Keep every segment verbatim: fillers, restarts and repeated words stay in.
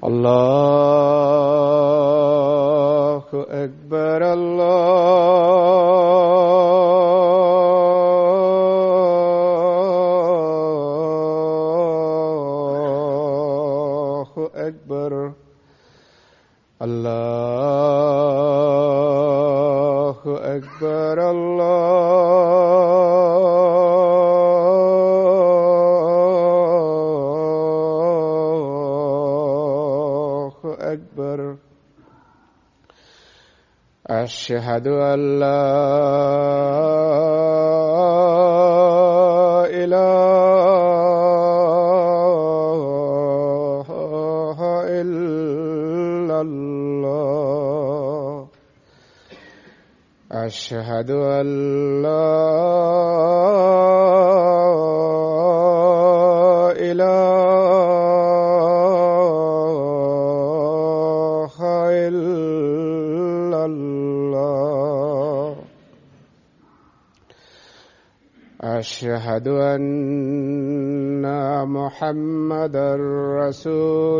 الله أكبر الله أكبر الله أكبر الله أكبر. أشهد أن لا إله إلا الله. أشهد أن لا إله إلا الله. أشهد أن محمدا رسول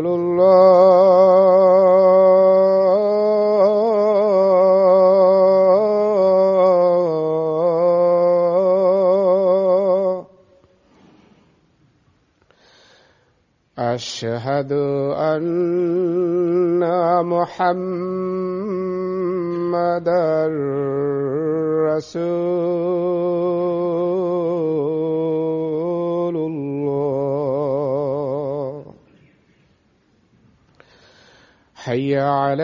الله. أشهد أن محمدا رسول الله. حي على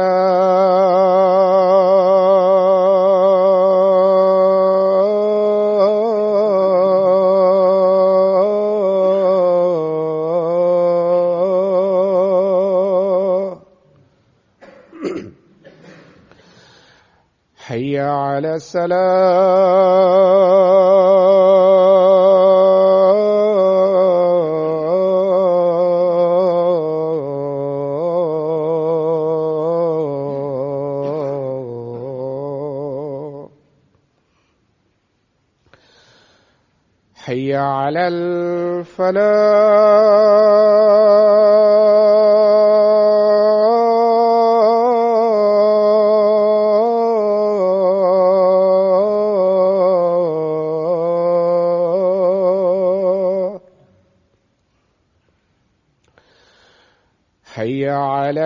الصلاة. حي على الصلاة. حي على الفلاح. حي على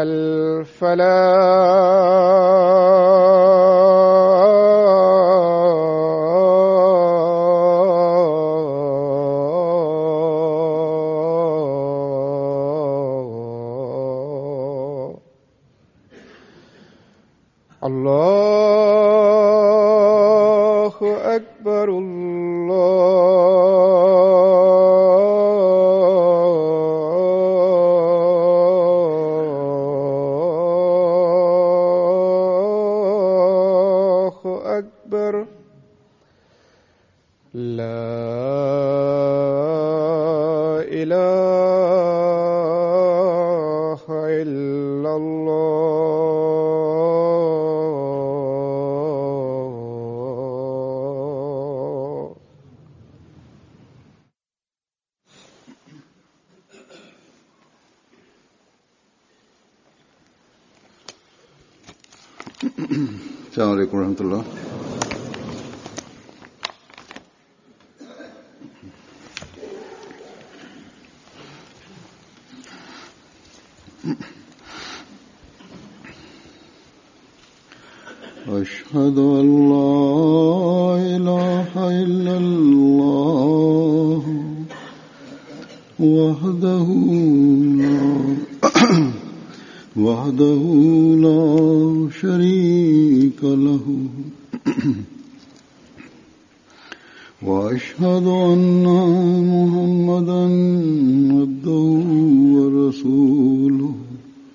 الفلاح. الله أكبر الله أكبر. لا إله إلا الله. السلام عليكم ورحمة الله. أشهد أن لا إله إلا الله وحده لا وحده لا شريك له. وأشهد أن محمدا عبده ورسوله.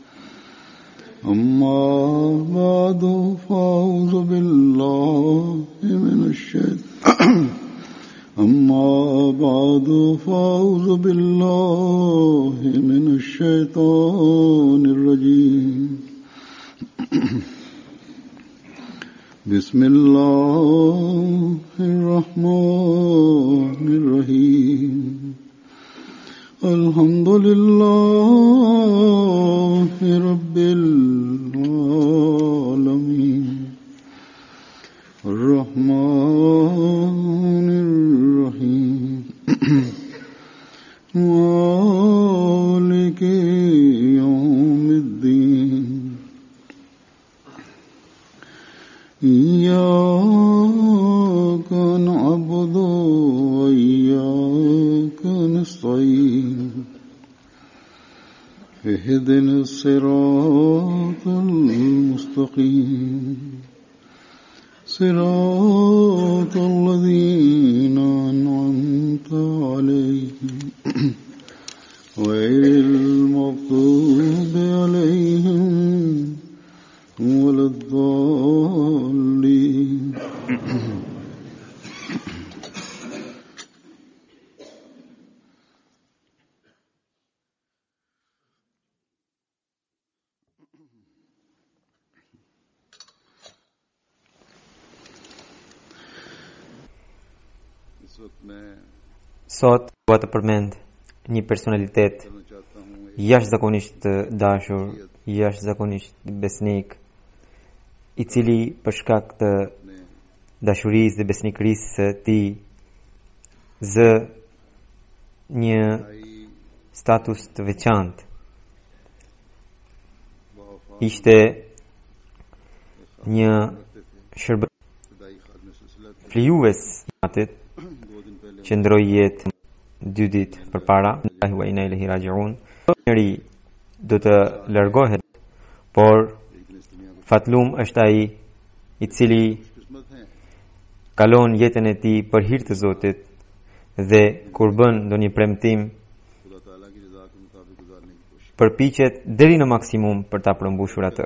أما بعد فأعوذ بالله من الشيطان أما بعد فأعوذ بالله من الشيطان الرجيم. بسم الله الرحمن الرحيم. الحمد لله رب العالمين الرحمن الرحيم مالك يوم الدين إياك نعبد وإياك نستعين اهدنا الصراط المستقيم صراط الذين أنعمت عليهم غير المغضوب عليهم ولا الضالين. Sot do të përmend një personalitet jashtëzakonisht të dashur, jashtëzakonisht besnik, i cili për shkak të dashurisë dhe besnikërisë së tij zë një status të veçantë. Ishte një shërbëtor flijues atit që ndroi jetë dy ditë përpara, Allahu wa inna ilaihi raji'un. Njëri do të largohet, por fatlum është ai i cili kalon jetën e tij për hir të Zotit dhe kur bën ndonjë premtim përpiqet deri në maksimum për ta përmbushur atë.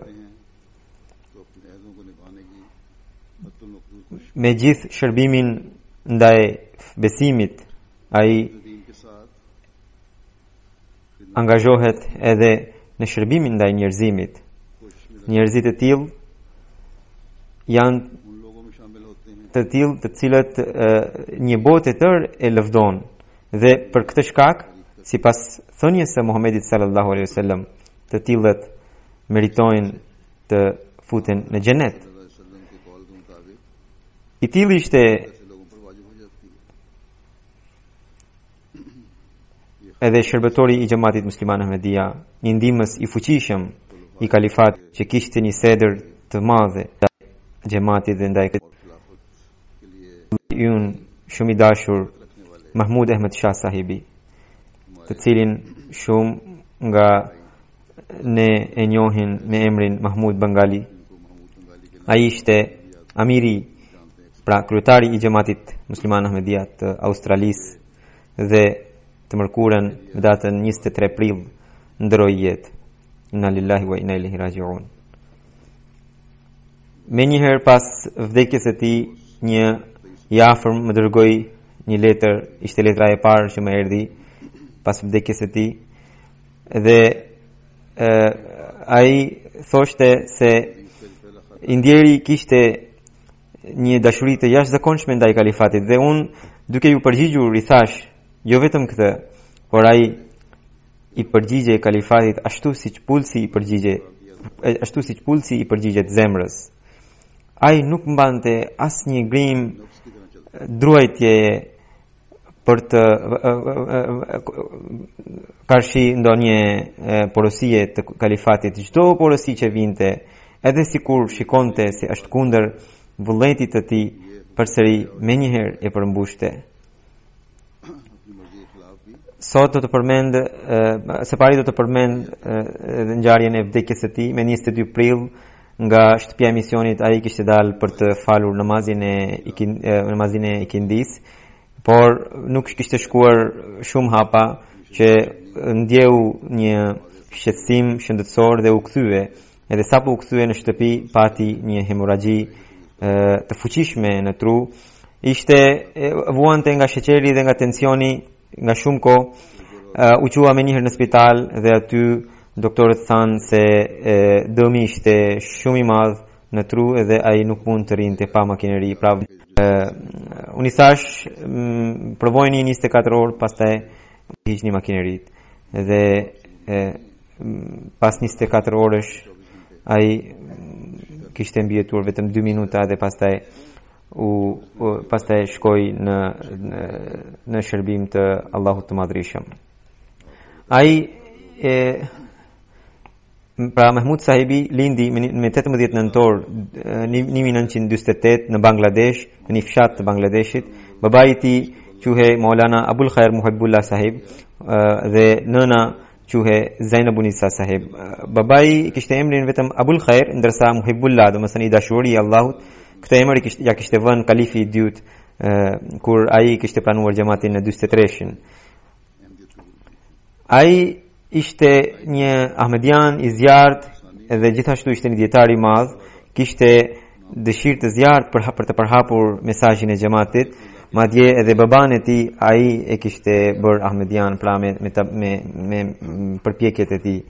Me gjithë shërbimin ndaj besimit, ai angazhohet edhe në shërbimin ndaj njerëzimit. Njerëzit e tillë janë të tillë të cilët e, një botë e tërë e lëvdon dhe për këtë shkak, sipas thënies së Muhamedit sallallahu alaihi wasallam, të tillët meritojnë të futen në xhenet. I tillë ishte edhe shërbëtori i xhamatit musliman Ahmedia, një ndihmës i fuqishëm i kalifat që kishte një sedër të madhe xhamatit dhe ndaj yun shumë i dashur Mahmud Ahmed Shah sahibi, të cilin shumë nga ne e njohin me emrin Mahmud Bengali. Ai ishte amiri, pra kryetari i xhamatit musliman Ahmedia të Australisë dhe të mërkurën në datën njëzet e tre prill ndroi jetë. Inna lillahi wa inna ilaihi raji'un. Me njëherë pas vdekjes së tij, një i afërm më dërgoi një letër, ishte letra e parë që më erdhi pas vdekjes së tij, dhe e, ai thoshte se i ndjeri kishte një dashuri të jashtëzakonshme ndaj kalifatit dhe unë duke ju përgjigjur i thash jo vetëm këtë, por ai i përgjigje kalifatit ashtu siç pulsi i përgjigje ashtu siç pulsi i përgjigjet zemrës. Ai nuk mbante asnjë grim druajtje për të karshi ndonjë porosie të kalifatit. Çdo porosi që vinte, edhe sikur shikonte se është kundër vullnetit të tij, përsëri menjëherë e përmbushte. Sot do të përmend, së pari do të përmend edhe ngjarjen e vdekjes së tij me njëzet e dy prill nga shtëpia e misionit. Ai kishte dalë për të falur namazin e namazin e ikindis, por nuk kishte shkuar shumë hapa që ndjeu një shqetësim shëndetësor dhe u kthye. Edhe sapo u kthye në shtëpi, pati një hemoragji të fuqishme në tru. Ishte vuante nga sheqeri dhe nga tensioni nga shumë kohë. Uh, u qua me njëherë në spital dhe aty doktorët thanë se e, dëmi ishte shumë i madh në tru edhe ai nuk mund të rinte pa makineri. Pra, uh, unë i thash, provojni njëzet e katër orë, pastaj hiqni makinerit dhe e, pas njëzet e katër orësh ai kishte mbijetuar vetëm dy minuta dhe pastaj u, u pastaj shkoi në, në në shërbim të Allahut të Madhrishëm. Ai e pra Mahmud Sahibi lindi me tetëmbëdhjetë nëntor një mijë nëntëqind e dymbëdhjetë e tetë në Bangladesh, në një fshat të Bangladeshit. Babai i tij quhej Maulana Abul Khair Muhibbullah Sahib dhe nëna quhej Zainab Unisa Sahib. Babai kishte emrin vetëm Abul Khair, ndërsa Muhibbullah, domethënë i dashuri i Allahut, këtë emër ja kishte vënë kalifi i dytë kur ai kishte pranuar xhamatin në dyzet e treshin. Ai ishte një Ahmedian i zjarrt dhe gjithashtu ishte një dietar i madh, kishte dëshirë të zjarrt për, për të përhapur mesazhin e xhamatit. Madje edhe baban e tij ai e kishte bër Ahmedian pra me me, me, me përpjekjet e tij.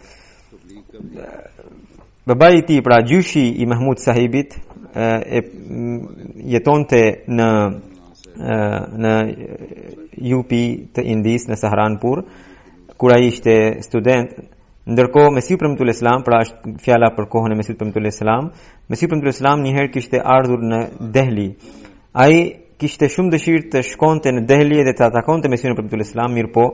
Babai i tij pra gjyshi i Mahmud Sahibit e jetonte në në U P të Indis në Saharanpur kur ai ishte student. Ndërkohë Mesiu Premtull Islam, pra është fjala për kohën e Mesiut Premtull Islam, Mesiu Premtull Islam një herë kishte ardhur në Delhi. Ai kishte shumë dëshirë të shkonte në Delhi dhe të atakonte Mesiun Premtull Islam, mirëpo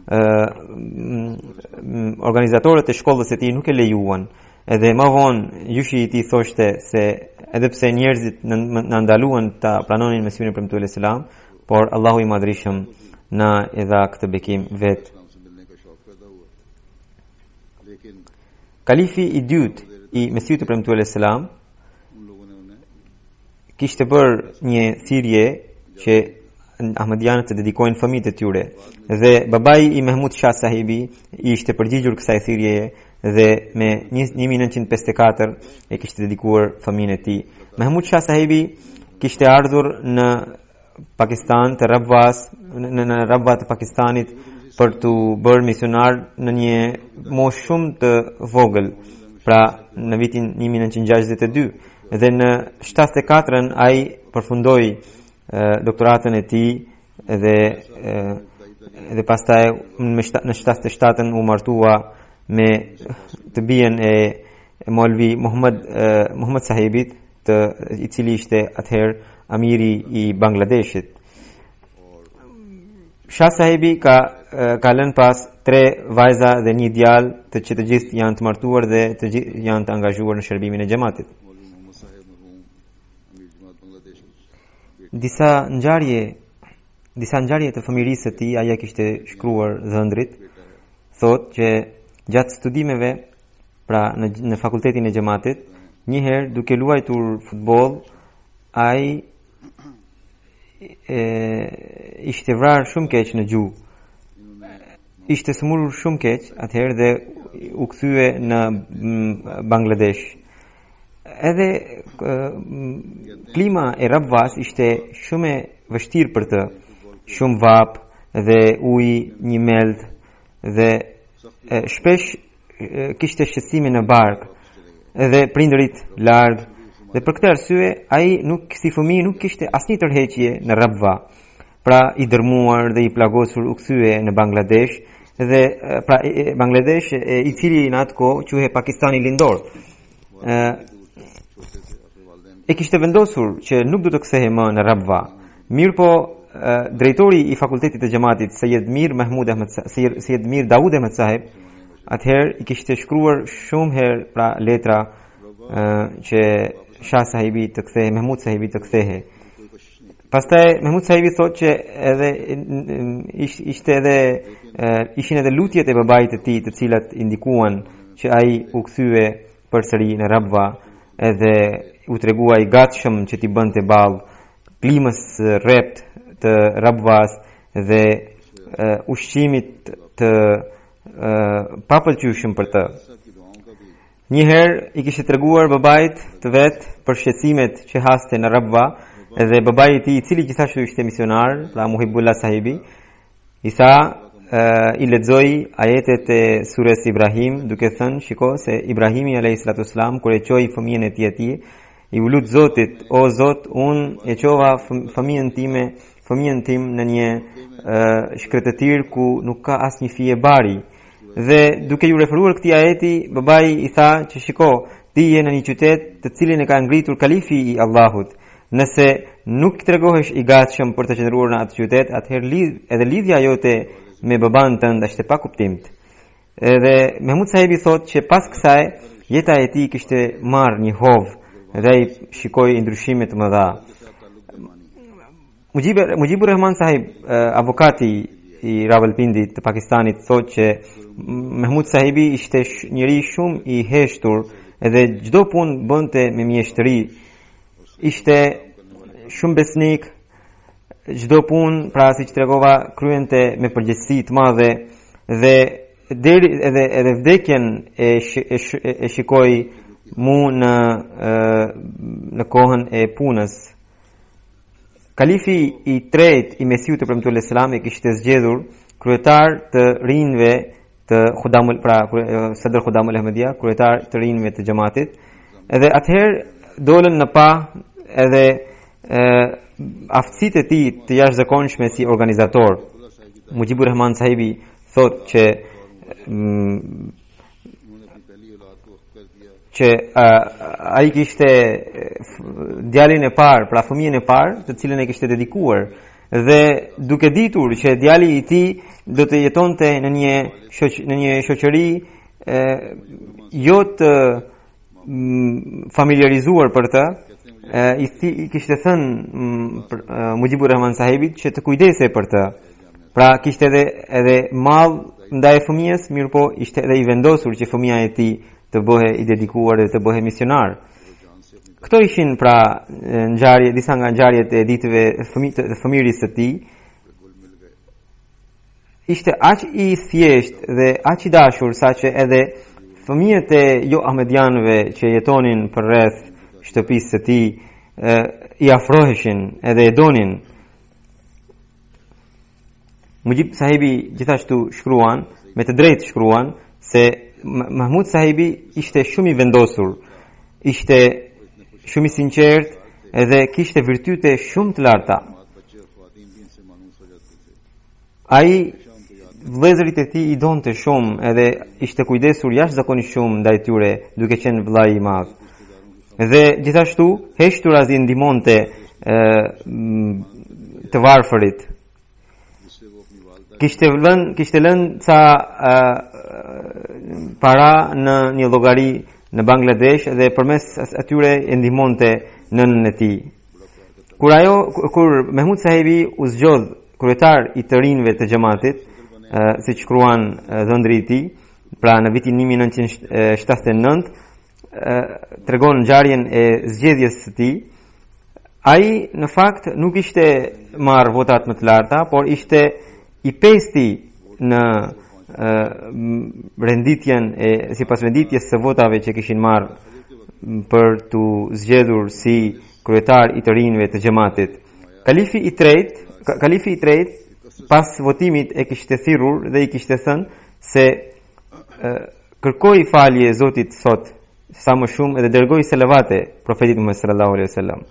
organizatorët e shkollës e tij nuk e lejuan. Edhe më vonë gjyshi i tij thoshte se edhe pse njerëzit na ndaluan ta pranonin Mesiun Premtull Islam, por Allahu i Madhrishëm na e dha këtë bekim vet. Kalifi i dytë i Mesiut Premtull Islam kishte bërë një thirrje që Ahmedianët të dedikojnë fëmijët e tyre dhe babai i Mahmud Shah Sahibi ishte përgjigjur kësaj thirrjeje dhe me një mijë nëntëqind e pesëdhjetë e katër e kishte dedikuar fëmijën e tij. Mahmud Shah Sahibi kishte ardhur në Pakistan të Rabwas, në, në Rabwa të Pakistanit për të bërë misionar në një moshë shumë të vogël, pra në vitin një mijë nëntëqind e gjashtëdhjetë e dy, dhe në shtatëdhjetë e katërën ai përfundoi e, doktoratën e tij dhe e, dhe pastaj në shtatëdhjetë e shtatën u martua me të bijen e Maulvi Muhammad e, Muhammad Sahibit, të, i cili ishte atëherë amiri i Bangladeshit. Shah Sahibi ka ka lënë pas tre vajza dhe një djalë, të që të gjithë janë të martuar dhe të gjithë janë të angazhuar në shërbimin e xhamatit. Disa ngjarje disa ngjarje të fëmijërisë së tij ajo kishte shkruar dhëndrit, thotë që gjatë studimeve pra në, në fakultetin e xhamatit, një herë duke luajtur futboll, ai e, ishte vrarë shumë keq në gjuhë. Ishte smurur shumë keq atëherë dhe u kthye në Bangladesh. Edhe e, klima e Rabwas ishte shumë e vështirë për të, shumë vap dhe ujë një meld dhe e, shpesh e, kishte shqetësime në bark edhe prindërit larg dhe për këtë arsye ai nuk si fëmijë nuk kishte asnjë tërheqje në Rabwa. Pra i dërmuar dhe i plagosur u kthye në Bangladesh dhe pra Bangladesh e, i cili në atë kohë quhej Pakistani lindor. E, e kishte vendosur që nuk do të kthehej më në Rabwa. Mirëpo drejtori i fakultetit të xhamatit Sayyid Mir Mahmud Ahmed Sayyid Mir Daud Ahmed Sahib atëherë i kishte shkruar shumë herë pra letra e, që Shah Sahibi të kthehej, Mahmud Sahibi të kthehej. Pastaj Mahmud Sahibi thotë që edhe ishte edhe ishin edhe lutjet e babait të tij të cilat indikuan që ai u kthye përsëri në Rabwa edhe u tregua i gatshëm që t'i bënte ball klimës rrept të Rabwas dhe uh, ushqimit të uh, papëlqyeshëm për të. Një herë i kishte treguar babait të vet për shqetësimet që haste në Rabwa dhe babai i tij i cili gjithashtu ishte misionar, pra Muhibbullah Sahibi, i tha uh, i lexoi ajetet e surës Ibrahim duke thënë, shiko se Ibrahimi alayhis salam kur e çoi fëmijën e tij atij, i u lut Zotit, o Zot, unë e çova fëmijën time, fëmijën tim në një uh, shkretëtir ku nuk ka asnjë fije bari. Dhe duke ju referuar këtij ajeti, babai i tha që shiko, ti je në një qytet të cilin e ka ngritur kalifi i Allahut. Nëse nuk tregohesh i gatshëm për të qëndruar në atë qytet, atëherë lidh, edhe lidhja jote me baban tënd është e pakuptimt. Edhe Mahmud sahibi thotë që pas kësaj jeta e tij kishte marrë një hovë dhe ai shikoi ndryshime të mëdha. Mujibur Mujibur Rahman sahib, avokati i Rawalpindi të Pakistanit, thotë që Mahmud sahibi ishte njëri shumë i heshtur edhe çdo punë bënte me mjeshtri. Ishte shumë besnik, çdo punë, pra siç tregova, kryente me përgjegjësi të madhe dhe deri edhe edhe vdekjen e, sh, e, sh, e shikoi mu në në kohën e punës. Kalifi i tretë i Mesiut të Premtuar Selam e kishte zgjedhur kryetar të rinjve të Khudamul, pra Sadr Khudamul Ahmadiyya, kryetar të rinjve të xhamatit. Edhe atëherë dolën në pa edhe aftësitë e tij të jashtëzakonshme si organizator. Mujibur Rahman sahibi thotë që mm, që ai kishte djalin e parë, pra fëmijën e parë, të cilën e kishte dedikuar, dhe duke ditur që djali i tij do të jetonte në një shoq, në një shoqëri jo të familiarizuar për të, i, i kishte thënë Mujibur Rahman sahibit që të kujdese për të. Pra kishte edhe edhe mall ndaj fëmijës, mirë po ishte edhe i vendosur që fëmia e tij të bëhe i dedikuar dhe të bëhe misionar. Këto ishin pra ngjarje, disa nga ngjarjet e ditëve të fëmiris së tij. Ishte aq i thjesht dhe aq i dashur saqë edhe fëmijët e jo ahmedianëve që jetonin përreth shtëpisë së tij i afroheshin edhe e donin. Mujib sahibi gjithashtu shkruan, me të drejtë shkruan, se Mahmud sahibi ishte shumë i vendosur, ishte shumë i sinqert edhe kishte virtyte shumë të larta. Ai vëllezërit e tij i donte shumë edhe ishte kujdesur jashtëzakonisht shumë ndaj tyre, duke qenë vllai i madh. Dhe gjithashtu heshturazi ndihmonte të varfërit. Kishte lënë kishte lënë ca para në një llogari në Bangladesh dhe përmes atyre e ndihmonte nënën e tij. Kur ajo kur Mahmud sahibi u zgjodh kryetar i të rinjve të xhamatit, siç shkruan dhëndri i tij, pra në vitin një mijë e nëntëqind e shtatëdhjetë e nëntë, tregon ngjarjen e zgjedhjes së tij. Ai në fakt nuk ishte marrë votat më të larta, por ishte i pesti në renditjen e sipas renditjes së votave që kishin marrë për të zgjedhur si kryetar i të rinjve të xhamatit. Kalifi i tretë, kalifi i tretë pas votimit e kishte thirrur dhe i kishte thënë se kërkoi falje Zotit sot sa më shumë edhe dërgoi selavate profetit Muhammed sallallahu alaihi wasallam.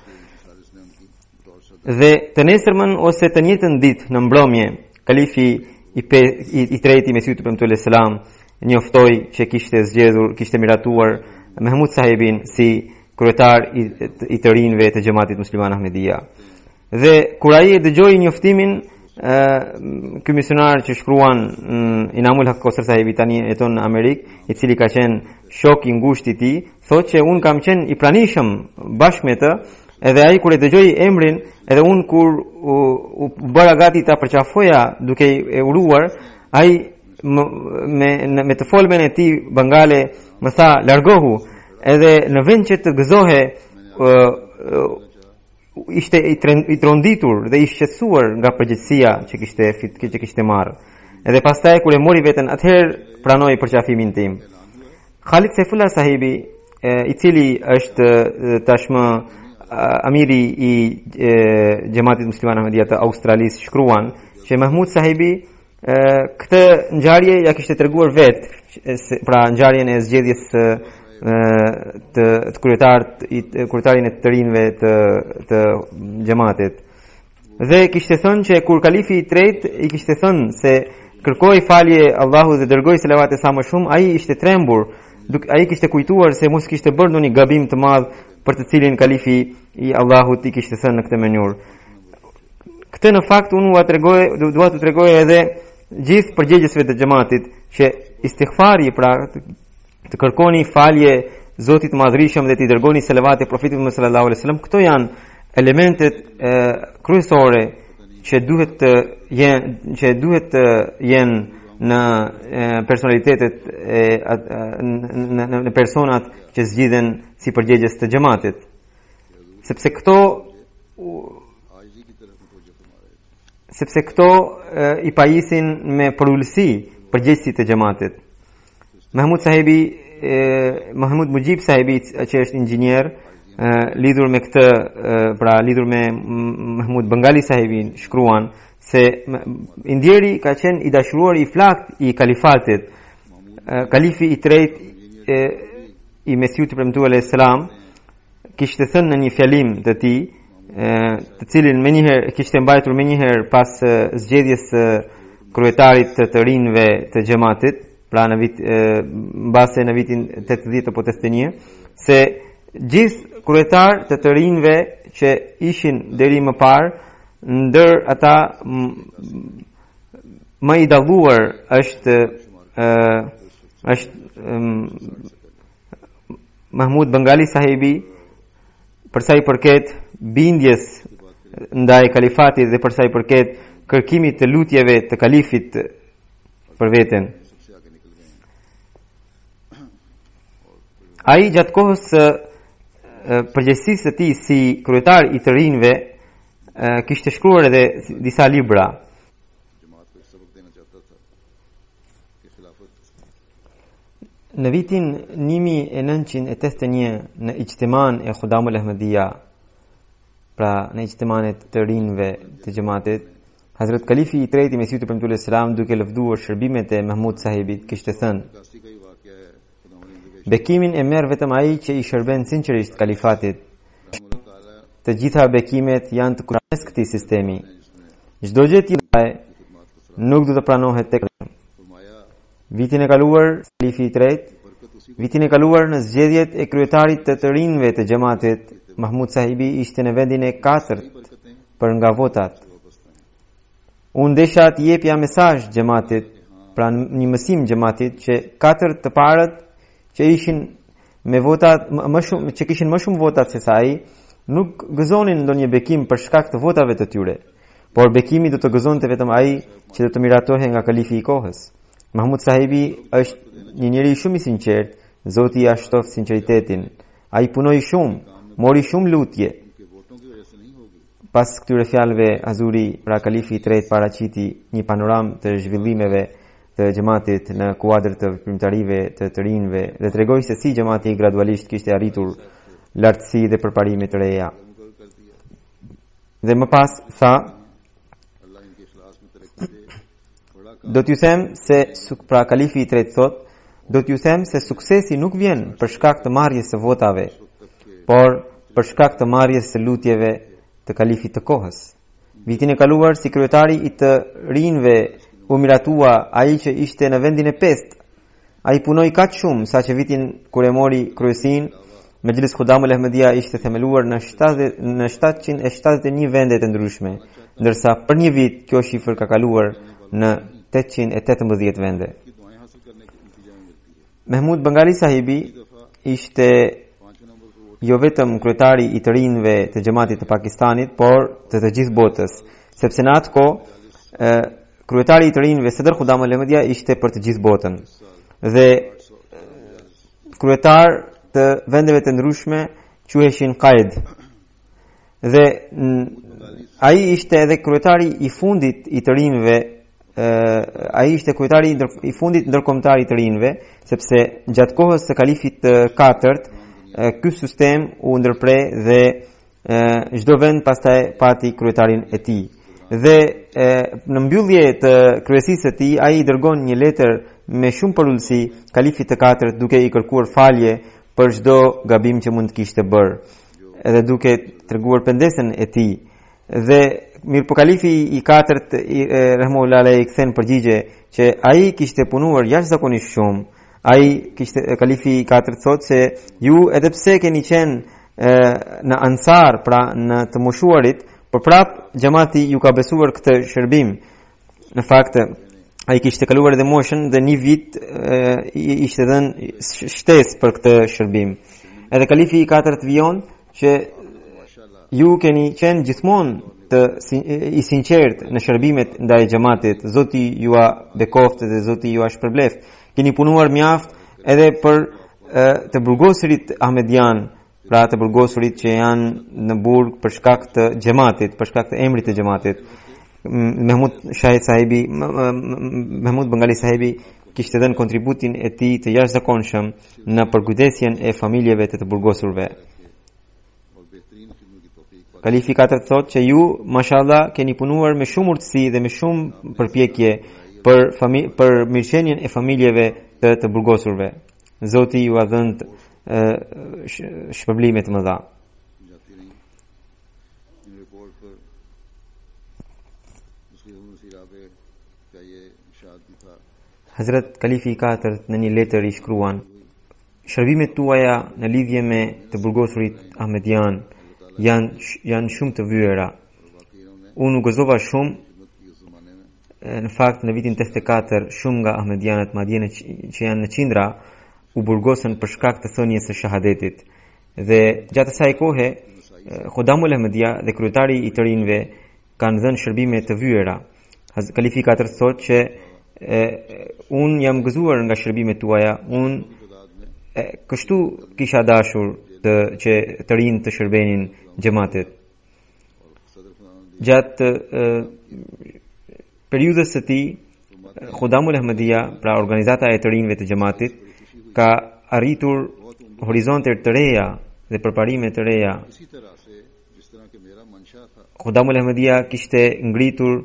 Dhe të nesërmën ose të njëjtën ditë në mbrëmje, kalifi i, pe, i, i treti Mesiut të Premtuar Selam njoftoi që kishte zgjedhur, kishte miratuar Mahmud sahibin si kryetar i, i të rinjve të xhamatit musliman Ahmadiyya. Dhe kur ai e dëgjoi njoftimin, ky misionar që shkruan Inamul Haq Kausar sahibi, tani jeton në Amerikë, i cili ka qenë shok i ngushtë i tij, thotë që un kam qenë i pranishëm bashkë me të. Edhe ai kur e dëgjoi emrin, edhe unë kur u, u bëra gati ta përqafoja duke e uruar, ai me, me, me të folmen e tij bangale më tha largohu, edhe në vend që të gëzohe uh, uh, ishte i, tren, i tronditur dhe i shqetësuar nga përgjegjësia që kishte që kishte marrë. Edhe pastaj kur e mori veten, atëherë pranoi përqafimin tim. Khalid Saifullah sahibi, i cili është tashmë amiri i xhamatit musliman Ahmadiyya të Australisë, shkruan që Mahmud sahibi këtë ngjarje ja kishte treguar vetë, pra ngjarjen e zgjedhjes së të, të kryetarit kryetarin e të rinjve të të xhamatit. Dhe kishte thënë që kur kalifi i tretë i kishte thënë se kërkoi falje Allahut dhe dërgoi selavate sa më shumë, ai ishte trembur, ai kishte kujtuar se mos kishte bërë ndonjë gabim të madh për të cilin kalifi i Allahut i kishte thënë në këtë mënyrë. Këtë në fakt unë dua t'rregoj, dua t'u tregoj edhe gjithë përgjegjësve të xhamatit që istighfari, pra të kërkoni falje Zotit Madhërisëm dhe t'i dërgoni selavate Profetit Muhammed sallallahu alaihi wasallam, këto janë elementet e, kryesore që duhet të jenë që duhet të jenë në e, personalitetet e, në, në, në personat që zgjidhen si përgjegjës të xhamatit, sepse këto sepse këto e, i pajisin me përullësi përgjegjësit të xhamatit. Mahmud sahibi e, Mahmud Mujib sahibi që është inxhinier, lidhur me këtë, pra lidhur me Mahmud Bengali sahibin, shkruan se Indjeri ka qenë i dashuruar i flakt i kalifatit. Kalifi i tretë i Mesiut i premtuar alayhis salam kishte thënë në një fjalim të tij, të cilin më njëherë kishte mbajtur më njëherë pas zgjedhjes së kryetarit të të rinjve të xhamatit, pra në vit mbase në vitin tetëdhjetë apo tetëdhjetë e një, se gjithë kryetar të të rinjve që ishin deri më parë, ndër ata më i dalluar është uh, është um, Mahmud Bengali sahibi, për sa i përket bindjes ndaj kalifatit dhe për sa i përket kërkimit të lutjeve të kalifit për veten. Ai gjatë kohës së përgjegjësisë së tij si kryetar i të rinjve kishte shkruar edhe disa libra. Në vitin një mijë e nëntëqind e tetëdhjetë e një në ijtiman e Khudamul Ahmadiyya, pra në ijtimanet të rinjve të xhamatit, Hazrat Kalifi i tretë i Mesiut i premtuar selam, duke lëvduar shërbimet e Mahmud sahibit, kishte thënë: bekimin e merr vetëm ai që i shërben sinqerisht kalifatit. Të gjitha bekimet janë të kurajes këtij sistemi. Çdo gjë tjetër nuk do të pranohet tek. Vitin e kaluar, Kalifi i tretë, vitin e kaluar në zgjedhjet e kryetarit të të rinjve të xhamatit, Mahmud sahibi ishte në vendin e katërt për nga votat. Unë desha të jepja mesazh xhamatit, pra një mësim xhamatit, që katër të parët që ishin me votat më shumë, që kishin më shumë vota se sa ai, nuk gëzonin ndonjë bekim për shkak të votave të tyre, por bekimi do të gëzonte vetëm ai që do të miratohej nga kalifi i kohës. Mahmud sahibi është një njeri shumë i sinqert, Zoti ia shtoft sinqeritetin. Ai punoi shumë, mori shumë lutje. Pas këtyre fjalëve, Azuri, pra kalifi i tretë, paraqiti një panoram të zhvillimeve të xhamatit në kuadër të veprimtarive të të rinjve dhe tregoi se si xhamati gradualisht kishte arritur lartësi dhe përparime të reja. Dhe më pas tha: do t'ju them se pra kalifi i tretë thot, do t'ju them se suksesi nuk vjen për shkak të marrjes së votave, por për shkak të marrjes së lutjeve të kalifit të kohës. Vitin e kaluar, si kryetari i të rinjve, u miratua ai që ishte në vendin e pestë. Ai punoi kaq shumë sa që vitin kur e mori kryesin, Mejlis Khudamul Ahmadiyya ishte themeluar në shtatëqind e shtatëdhjetë e një vende të ndryshme, ndërsa për një vit kjo shifër ka kaluar në tetëqind e tetëmbëdhjetë vende. Mahmud Bengali sahibi ishte jo vetëm kryetari i të rinjve të xhamatit të Pakistanit, por të të gjithë botës, sepse në atë kohë kryetari i të rinjve Sadr Khudamul Ahmadiyya ishte për të gjithë botën. Dhe kryetar të vendeve të ndryshme quheshin qaid. Dhe ai ishte edhe kryetari i fundit i të rinjve, ai ishte kryetari i fundit ndërkombëtar i të rinjve, sepse gjatë kohës së kalifit të katërt ky sistem u ndërpre dhe çdo vend pastaj pati kryetarin e tij. Dhe e, në mbyllje të kryesisë së tij, ai i dërgon një letër me shumë përullësi kalifit të katërt, duke i kërkuar falje për çdo gabim që mund të kishte bërë, edhe duke treguar pendesën e tij. Dhe mirë po kalifi i katërt rahimahullahu alaihi kthen përgjigje që ai kishte punuar jashtëzakonisht shumë. Ai kishte kalifi i katërt thotë se ju edhe pse keni qenë në ansar, pra në të moshuarit, por prap xhamati ju ka besuar këtë shërbim. Në fakt ai kishte kaluar edhe moshën dhe një vit i ishte dhënë shtesë për këtë shërbim. Edhe kalifi i katërt vijon që ju keni qenë gjithmonë të i sinqert në shërbimet ndaj xhamatit. Zoti ju a bekoft dhe Zoti ju a shpërbleft. Keni punuar mjaft edhe për të burgosurit ahmedian, pra të burgosurit që janë në burg për shkak të xhamatit, për shkak të emrit të xhamatit. Mahmud Shahid sahibi, Mahmud Bengali sahibi kishte dhënë kontributin e tij të jashtëzakonshëm në përkujdesjen e familjeve të të burgosurve. Kalifi katërt thotë që ju, mashallah, keni punuar me shumë urtësi dhe me shumë përpjekje për fami- për mirëqenien e familjeve të të burgosurve. Zoti ju a dhënë shpërblime të mëdha. Hazrat Kalifi i katërt në një letër i shkruan: shërbimet tuaja në lidhje me të burgosurit ahmedian janë janë shumë të vyera. Unë u gëzova shumë. Në fakt në vitin tetëdhjetë e katër shumë nga ahmedianët madjene që janë në qindra u burgosën për shkak të thënies së shahadetit. Dhe gjatë asaj kohe Khodamul Ahmedia dhe kryetari i të rinjve kanë dhënë shërbime të vyera. Kalifi i katërt thotë që unë jam gëzuar nga shërbimet tuaja. Unë kështu kisha dashur të që të rinë të shërbenin xhamatit. Gjatë periudhës së tij, Khodamul Ahmedia, pra organizata e të rinjve të xhamatit, ka arritur horizonte të reja dhe përparime të reja. Khodamul Ahmedia kishte ngritur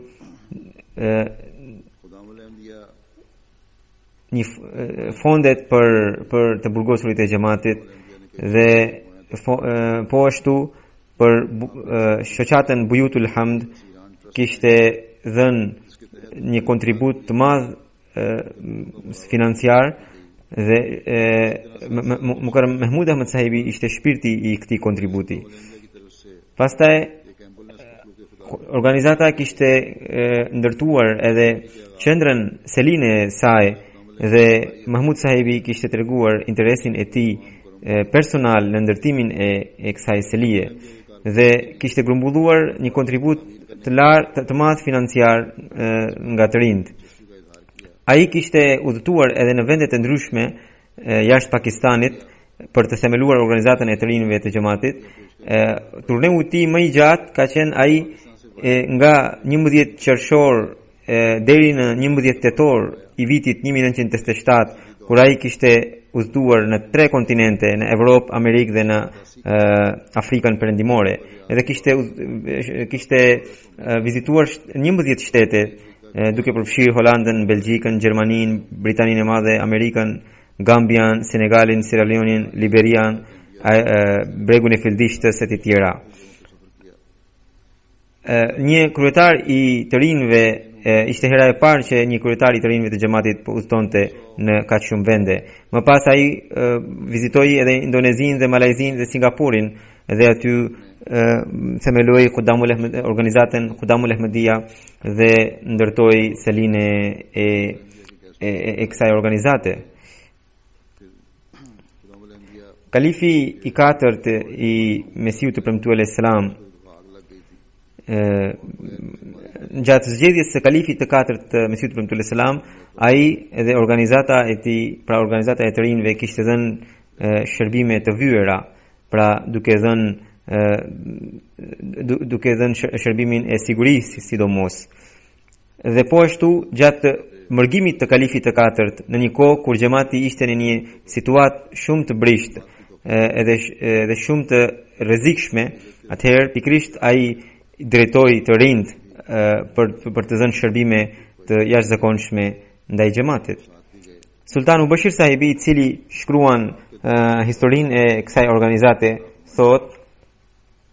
një fondet për për të burgosurit e xhamatit dhe po ashtu për shoqatën Buyutul Hamd kishte dhënë një kontribut të madh financiar dhe Mukarram Mahmud Ahmad sahibi ishte shpirti i këtij kontributi. Pastaj organizata kishte ndërtuar edhe qendrën seline e saj dhe Mahmud sahibi kishte treguar interesin e tij personal në ndërtimin e, e kësaj selie dhe kishte grumbulluar një kontribut të lartë të, të madh financiar e, nga të rinjt. Ai kishte udhëtuar edhe në vende të ndryshme jashtë Pakistanit për të themeluar organizatën e të rinjve të xhamatit. Turneu i tij më i gjatë ka qenë ai nga njëmbëdhjetë qershor deri në njëmbëdhjetë tetor i vitit një mijë e nëntëqind e tetëdhjetë e shtatë, kur ai kishte udhëtuar në tre kontinente, në Evropë, Amerikë dhe në Afrikën perëndimore. Edhe kishte kishte vizituar njëmbëdhjetë shtete, duke përfshirë Holandën, Belgjikën, Gjermaninë, Britaninë e Madhe, Amerikën, Gambian, Senegalin, Sierra Leonein, Liberian, bregun e Fildishtës e të tjera. Një kryetar i të rinjve, ishte hera e parë që një kryetar i të rinjve të xhamatit po udhëtonte në kaq shumë vende. Më pas ai vizitoi edhe Indonezinë dhe Malajzinë dhe Singapurin dhe aty themeloi Khodamul Ahmed, organizatën Khodamul Ahmedia dhe ndërtoi seline e e, e, e kësaj organizate. Kalifi i katërt i Mesiut të premtuar alayhis salam, gjatë zgjedhjes së kalifit të katërt të Mesiut të premtuar alayhis salam, ai dhe organizata e tij, pra organizata e të rinjve, kishte dhënë shërbime të vyera, pra duke dhënë duke dhënë shërbimin e sigurisë sidomos. Dhe po ashtu gjatë mërgimit të kalifit të katërt, në një kohë kur xhamati ishte në një situatë shumë të brishtë edhe edhe shumë të rrezikshme, atëherë pikërisht ai drejtoi të rinjt për për të dhënë shërbime të jashtëzakonshme ndaj xhamatit. Sultan Ubashir sahibi, i cili shkruan historinë e kësaj organizate, thotë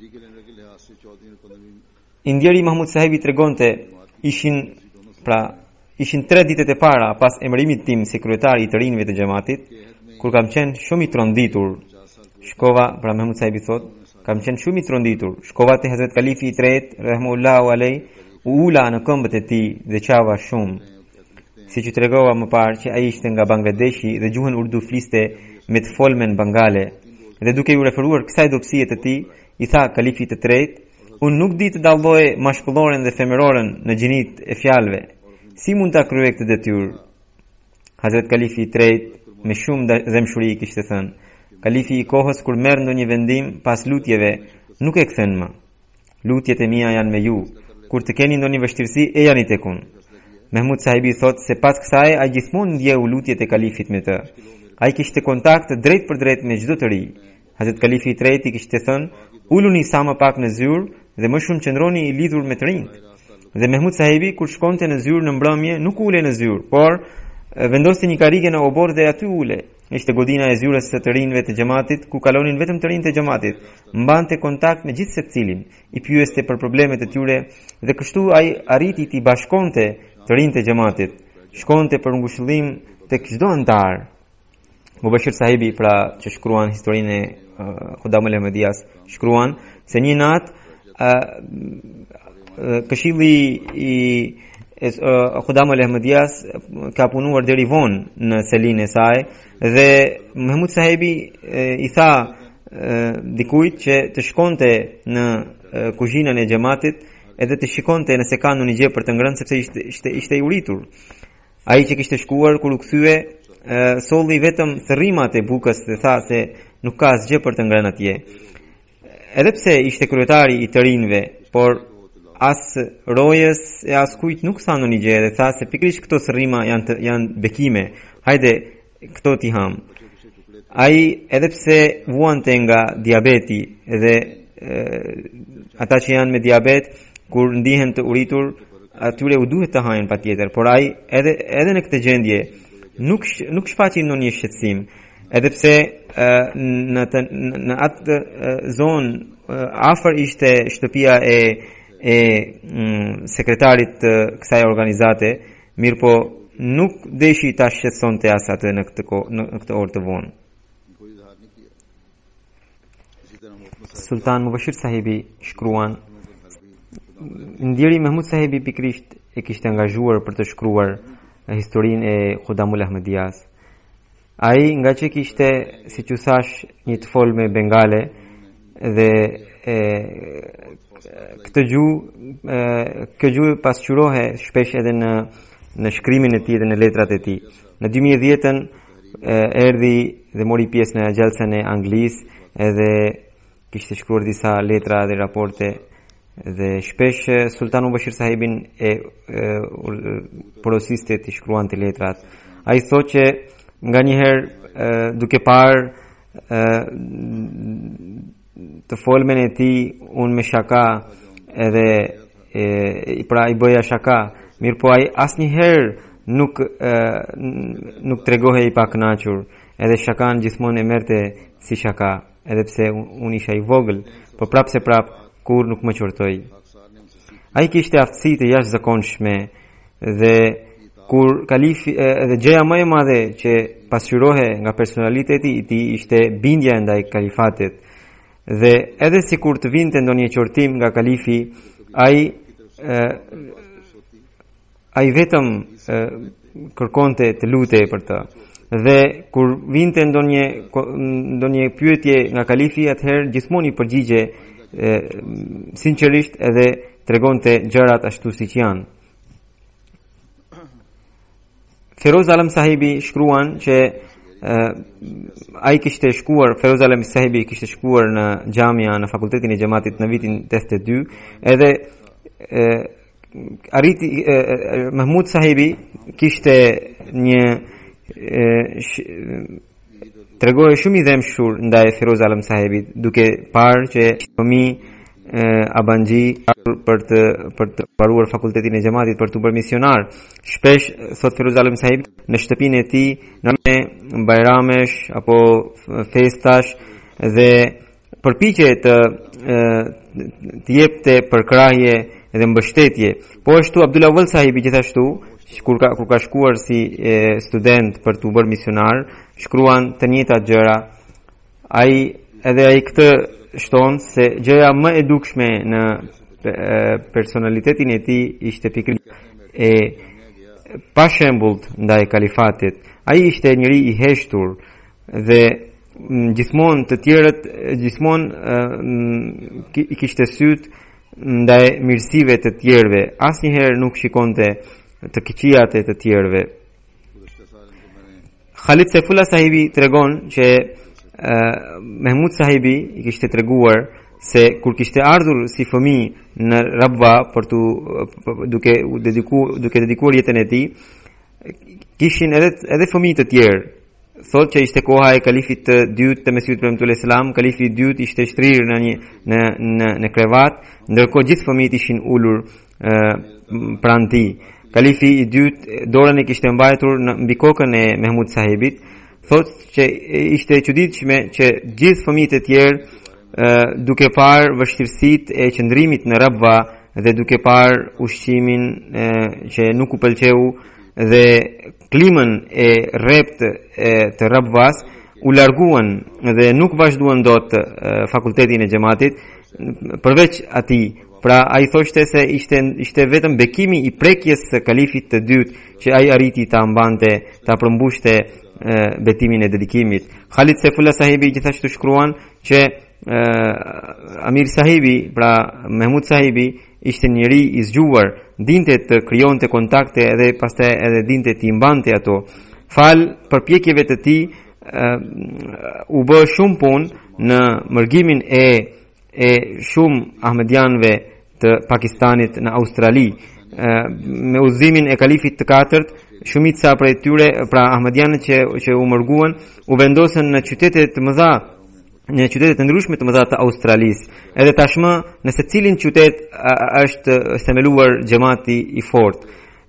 I ndjeri Mahmud Sahibi tregonte ishin pra ishin tre ditët e para pas emërimit tim si kryetari i të rinjve të xhamatit, kur kam qenë shumë i tronditur. Shkova, pra Mahmud Sahibi thot, kam qenë shumë i tronditur. Shkova te Hazrat Kalifi i tretë, rahimahullahu alay, u ula në këmbët e tij dhe qava shumë. Si që tregova më parë që ai ishte nga Bangladeshi dhe gjuhën urdu fliste me të folmen bangale. Dhe duke ju referuar kësaj dobësie të tij, i tha Kalifit të tretë, unë nuk di të dalloj mashkulloren dhe femëroren në gjinit e fjalëve. Si mund ta kryej këtë detyrë? Hazrat Kalifi i tretë me shumë zemshuri kishte thënë, Kalifi i kohës kur merr ndonjë vendim pas lutjeve, nuk e kthen më. Lutjet e mia janë me ju. Kur të keni ndonjë vështirësi, e jani tek unë. Mahmud Sahibi thot se pas kësaj ai gjithmonë ndjeu lutjet e Kalifit me të. Ai kishte kontakt drejt për drejt me çdo të ri. Hazrat Kalifi i tretë i kishte thënë, uluni sa më pak në zyrë dhe më shumë qëndroni i lidhur me të rinjt. Dhe Mahmud Sahibi kur shkonte në zyrë në mbrëmje nuk ule në zyrë, por vendoste një karige në obor dhe aty ule. Ishte godina e zyrës së të rinjve të xhamatit ku kalonin vetëm të rinjt e xhamatit. Mbante kontakt me gjithë secilin, i pyeste për problemet e tyre dhe kështu ai arriti t'i bashkonte të rinjt e xhamatit. Shkonte për ngushëllim tek çdo antar. Mubashir Sahibi, pra që shkruan historinë e uh, Khudamul Ahmadias, shkruan se një natë uh, uh, këshilli i uh, Khudamul Ahmadias ka punuar deri vonë në selinë e saj dhe Mahmud Sahibi uh, i tha uh, dikujt që të shkonte në uh, kuzhinën e xhamatit edhe të shikonte nëse ka ndonjë gjë për të ngrënë sepse ishte ishte, ishte i uritur. Ai që kishte shkuar kur u kthye Uh, solli vetëm thërrimat e bukës dhe tha se nuk ka asgjë për të ngrënë atje. Edhe pse ishte kryetari i të rinjve, por as rojës e as kujt nuk tha ndonjë gjë dhe tha se pikërisht këto thërrima janë të, janë bekime. Hajde këto ti ham. Ai edhe pse vuante nga diabeti dhe uh, ata që janë me diabet kur ndihen të uritur, atyre u duhet të hajnë patjetër, por ai edhe edhe në këtë gjendje nuk nuk shfaqi ndonjë shqetësim, edhe pse uh, në të, në atë uh, zonë uh, afër ishte shtëpia e e um, sekretarit të uh, kësaj organizate, mirëpo nuk deshi ta shqetësonte as atë në këtë kohë, në këtë orë të vonë. Sultan Mubashir Sahibi shkruan, ndjeri Mahmud Sahibi pikrisht e kishte angazhuar për të shkruar historinë e Khudamul Ahmadias. Ai nga që kishte, si që thash, një të folme bengale dhe e, këtë gjuhë këtë gjuhë pasqyrohe shpesh edhe në në shkrimin e tij dhe në letrat e tij. Në dy mijë e dhjetë erdhi dhe mori pjesë në gjelsen e Anglisë edhe kishte shkruar disa letra dhe raporte dhe shpesh Sultan Mubashir Sahibin e, e, e porosiste të shkruan të letrat. A i thot që nga njëherë duke parë të folmen e ti unë me shaka edhe e, pra i bëja shaka, mirë po a i asë njëherë nuk, e, nuk tregohe i pakënaqur edhe shakan gjithmonë e merte si shaka edhe pse unë isha i vogël, por prapë se prapë kur nuk më qortoi. Ai kishte aftësi të jashtëzakonshme dhe kur kalifi dhe gjëja më e madhe që pasqyrohe nga personaliteti i tij ishte bindja ndaj kalifatit. Dhe edhe sikur të vinte ndonjë qortim nga kalifi, ai ai vetëm e, kërkonte të lutej për të. Dhe kur vinte ndonjë ndonjë pyetje nga kalifi, atëherë gjithmonë i përgjigje E, sinqerisht edhe tregonte gjërat ashtu siç janë. Feroz Alam Sahibi shkruan që e, ai kishte shkuar, Feroz Alam Sahibi kishte shkuar në xhamia në fakultetin e xhamatit në vitin tetëdhjetë e dy, edhe e, arriti e, Mahmud Sahibi kishte një e, sh, tregohej shumë i dëmshur ndaj Feroz Alam Sahibit, duke parë që fëmi Abanxhi për të për të mbaruar fakultetin e xhamatit për të bërë misionar. Shpesh thot Feroz Alam Sahib në shtëpinë e tij në bajramesh apo festash dhe përpiqe të të jepte përkrahje dhe mbështetje. Po ashtu Abdullah Awwal sahibi gjithashtu kur ka kur ka shkuar si e, student për të bërë misionar, shkruan të njëjtat gjëra. Ai edhe ai këtë shton se gjëja më e dukshme në e, personalitetin e tij ishte pikërisht e pa shembullt ndaj kalifatit. Ai ishte njëri i heshtur dhe m, gjithmonë të tjerët gjithmonë i kishte syt ndaj mirësive të tjerëve. Asnjëherë nuk shikonte të këqijat e të tjerëve. Khalid Saifullah sahibi tregon që uh, Mahmud sahibi i kishte treguar se kur kishte ardhur si fëmijë në Rabwa për tu duke dedikuar duke dedikuar jetën e tij, kishin edhe edhe fëmijë të tjerë. Thotë që ishte koha e kalifit të dytë të Mesihut premtuar selam, kalifi i dytë ishte shtrirë në një në në në krevat, ndërkohë gjithë fëmijët ishin ulur uh, pranë tij. Kalifi i dytë dorën e kishte mbajtur në mbi kokën e Mahmud sahibit. Thotë që ishte e çuditshme që gjithë fëmijët e tjerë uh, duke parë vështirësitë e qëndrimit në Rabwa dhe duke parë ushqimin uh, që nuk u pëlqeu dhe klimën e rrept e të Rabwas, u larguan dhe nuk vazhduan dot uh, fakultetin e xhamatit përveç atij. Pra ai thoshte se ishte ishte vetëm bekimi i prekjes së kalifit të dytë që ai arriti ta mbante, ta përmbushte e, betimin e dedikimit. Khalid Saifullah sahibi gjithashtu shkruan që e, Amir sahibi, pra Mahmud sahibi, ishte njëri i zgjuar, dinte të krijonte kontakte edhe pastaj edhe dinte të mbante ato. Fal përpjekjeve të tij u bë shumë punë në mërgimin e e shumë ahmedianëve të Pakistanit në Australi. E, me udhëzimin e kalifit të katërt, shumica prej tyre, pra ahmedianët që që u mërguan, u vendosën në qytete të mëdha, në qytete të ndryshme të mëdha të Australisë. Edhe tashmë në secilin qytet është themeluar xhamati i fortë.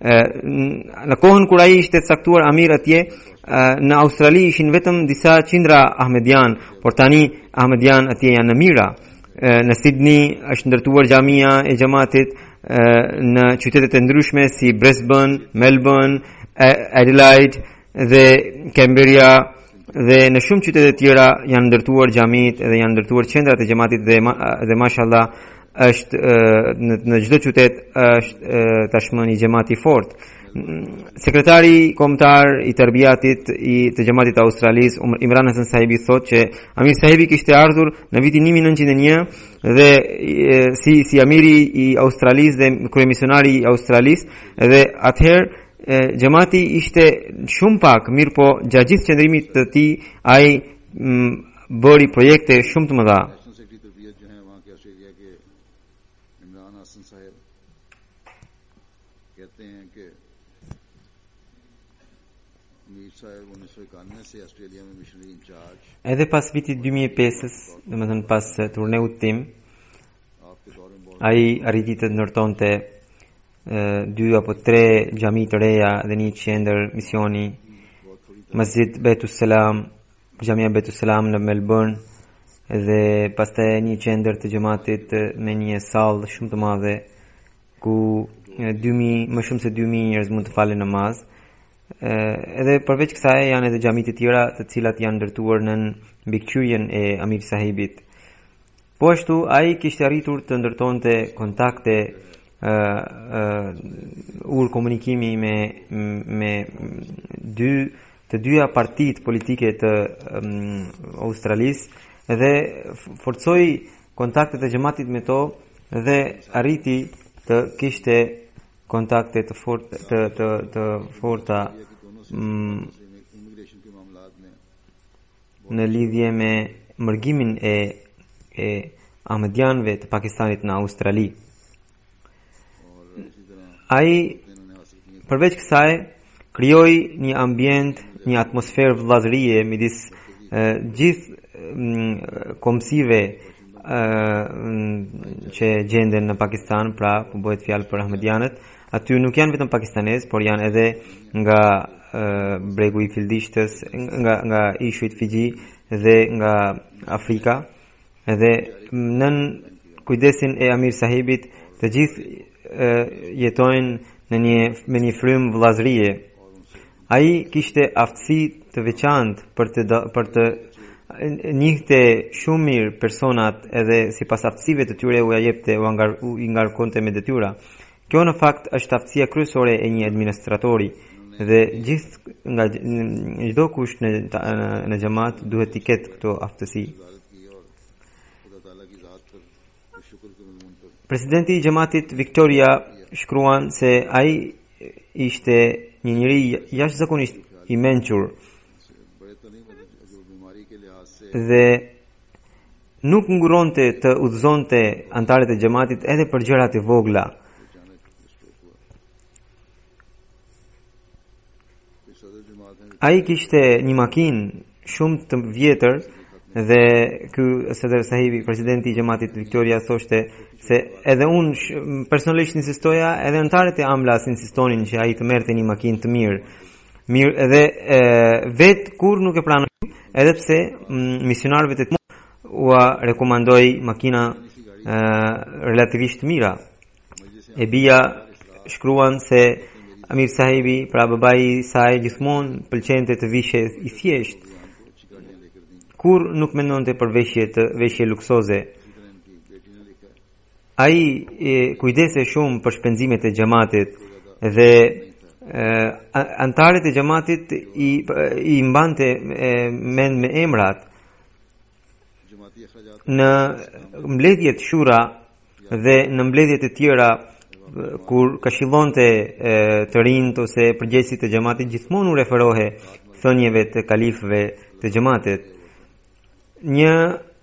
Në kohën kur ai ishte caktuar amir atje, në Australi ishin vetëm disa qindra ahmedian, por tani ahmedian atje janë në mira. Në Sydney është ndërtuar xhamia e xhamatit, në qytete të ndryshme si Brisbane, Melbourne, Adelaide dhe Canberra dhe në shumë qytete tjera janë ndërtuar xhamit dhe janë ndërtuar qendrat e xhamatit dhe dhe mashallah është në, në çdo qytet është tashmë një xhamat i fortë. Sekretari kombëtar i terbiatit i të xhamatit të Australisë, Imran Hasan sahibi, thotë që Amir sahibi kishte ardhur në vitin një mijë e nëntëqind e një dhe e, si si amiri i Australisë dhe kryemisionari i Australisë dhe atëherë xhamati ishte shumë pak, mirë po gjatë gjithë qëndrimit të tij ai bëri projekte shumë të mëdha. Edhe pas vitit dy mijë e pesë, domethënë pas turneut tim, ai arriti të ndërtonte dy apo tre xhami të reja dhe një qendër misioni, Masjid Baitus Salam, Xhamia Baitus Salam në Melbourne, dhe pastaj një qendër të xhamatit me një sallë shumë të madhe ku dy mijë më shumë se dy mijë njerëz mund të falen namaz. Edhe përveç kësaj janë edhe xhamit të tjera të cilat janë ndërtuar në mbikëqyrjen e Amir sahibit. Po ashtu ai kishte arritur të ndërtonte kontakte uh, uh, ur komunikimi me me dy të dyja partitë politike të um, Australisë dhe forcoi kontaktet e xhamatit me to dhe arriti të kishte kontakte të forta të të të forta mm, në lidhje me mërgimin e e ahmedianëve të Pakistanit në Australi. Ai përveç kësaj krijoi një ambient, një atmosferë vëllazërie midis gjithë mm, komsive që gjenden në Pakistan, pra po bëhet fjalë për ahmedianët. Aty nuk janë vetëm pakistanez, por janë edhe nga uh, bregu i Fildishtës, nga nga ishuit Fiji dhe nga Afrika. edhe nën kujdesin e Amir Sahibit të gjithë jetojnë në një me një frymë vëllazërie. Ai kishte aftësi të veçantë për të për të njihte shumë mirë personat edhe sipas aftësive të tyre u jepte u angar u ngarkonte me detyra. Kjo në fakt është aftësia kryesore e një administratori dhe gjithë nga çdo kush në në xhamat duhet të ketë këto aftësi. Presidenti i xhamatit Victoria shkruan se ai ishte një njeri jashtëzakonisht i mençur dhe nuk nguronte të udhëzonte anëtarët e xhamatit edhe për gjërat e vogla. Ai kishte një makinë shumë të vjetër dhe ky Sadr Sahibi, presidenti i xhamatit Victoria, thoshte se edhe unë personalisht insistoja, edhe anëtarët e Amlas insistonin që ai të merrte një makinë të mirë. Mirë, edhe e, vet kur nuk e pranoi, edhe pse m, misionarëve të u rekomandoi makina e, relativisht mira. E bia shkruan se Amir Sahibi, pra babai i saj, gjithmonë pëlqente të vishte i thjesht. Kur nuk mendonte për veshje të veshje luksoze. Ai e, kujdese shumë për shpenzimet e xhamatit dhe antarët e xhamatit i i mbante mend me emrat. Në mbledhjet shura dhe në mbledhjet e tjera kur këshillonte të rinjt ose përgjegjësit të xhamatit, gjithmonë u referohe thënieve të kalifëve të xhamatit. Një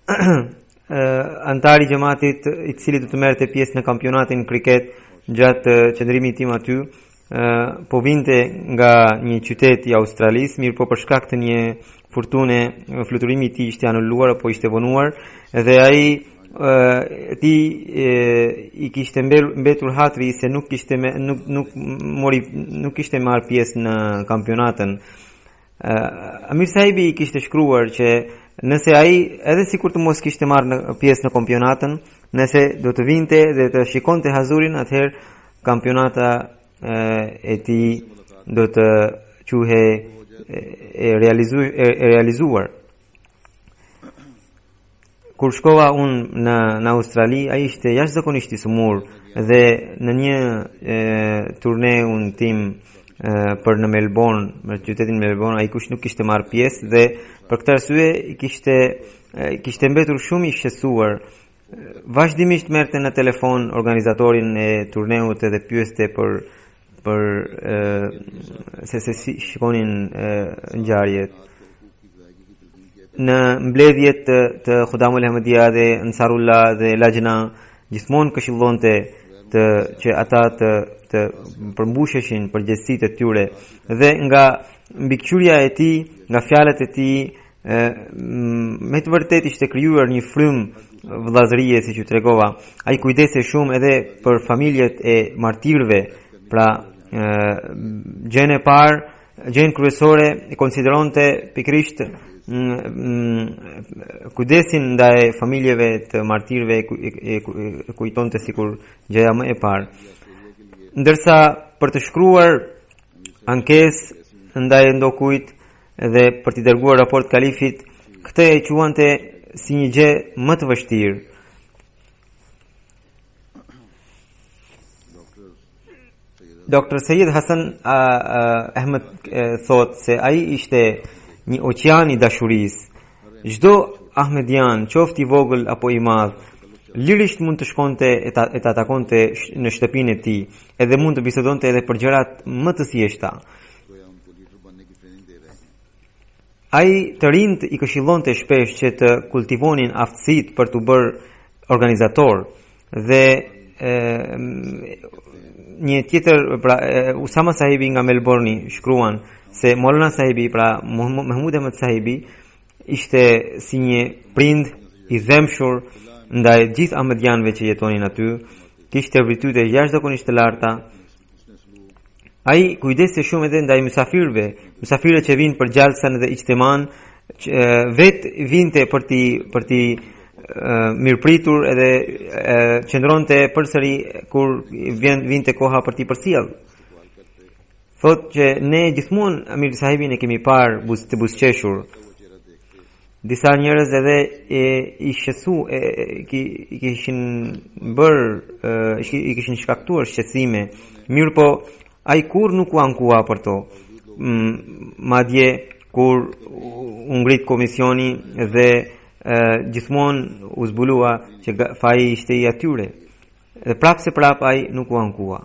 antar i xhamatit i cili do të merrte pjesë në kampionatin kriket gjatë qëndrimit tim aty, po vinte nga një qytet i Australisë, mirë po për shkak të një furtune fluturimi i tij ishte anuluar apo ishte vonuar dhe ai ti i kishte mbetur hatri se nuk kishte me, nuk nuk mori nuk kishte marr pjesë në kampionatën. Amir Sahibi kishte shkruar që nëse ai edhe sikur të mos kishte marrë pjesë në kampionatën, nëse do të vinte dhe të shikonte Hazurin, atëherë kampionata e tij do të quhe e realizuar, e realizuar. Kur shkova unë në, në Australi, ai ishte jashtëzakonisht i sëmur dhe në një e, turne unë tim e, për në Melbourne, në qytetin Melbourne, ai kush nuk kishte marrë pjesë dhe për këtë arsye kishte e, kishte mbetur shumë i shqetësuar. Vazhdimisht merrte në telefon organizatorin e turneut dhe pyeste për për e, se se si shikonin ngjarjet. Në mbledhjet të, të Khudamul Ahmadiyya dhe Ansarullah dhe Lajna gjithmonë këshillonte të që ata të të përmbusheshin përgjegjësitë e tyre dhe nga mbikëqyrja e tij, nga fjalët e tij, me të vërtetë ishte krijuar një frymë vëllazërie, siç ju tregova. Ai kujdese shumë edhe për familjet e martirëve, pra gjën e parë, gjën kryesore e konsideronte pikërisht kujdesin ndaj familjeve të martirëve e kujtonte sikur gjëja më e parë. Ndërsa për të shkruar ankesë ndaj ndokujt dhe për t'i dërguar raport kalifit, këtë e quante si një gjë më të vështirë. Doktor Sayyid Hasan Ahmed thot se ai ishte një oqean i dashurisë. Çdo Ahmedian, qoftë i vogël apo i madh, lirisht mund të shkonte e ta, e ta takonte në shtëpinë e tij, edhe mund të bisedonte edhe për gjërat më të thjeshta. Ai të rinjt i këshillonte shpesh që të kultivonin aftësitë për të bërë organizator dhe e, një tjetër, pra Usama Sahibi nga Melbourne shkruan se Maulana Sahibi, pra Mahmud Ahmad Sahibi, ishte si një prind i dhemshur ndaj gjithë ahmedianëve që jetonin aty, kishte virtyte jashtëzakonisht të larta. Ai kujdeste shumë edhe ndaj mysafirëve, mysafirët që vinë për gjalsan dhe ijtiman, vet vinte për ti për ti mirëpritur edhe qëndronte përsëri kur vjen vinte koha për t'i përcjell. Thot që ne gjithmonë Amir Sahibin e kemi parë buz, të buzqeshur. Disa njerëz edhe e, i shqetësu e, e, i kishin bërë i kishin shkaktuar shqetësime, mirë po ai kur nuk u ankua për to. Mm, madje kur u ngrit komisioni dhe Uh, gjithmonë u zbulua që faji ishte i atyre dhe prapë se prapë ai nuk u ankua.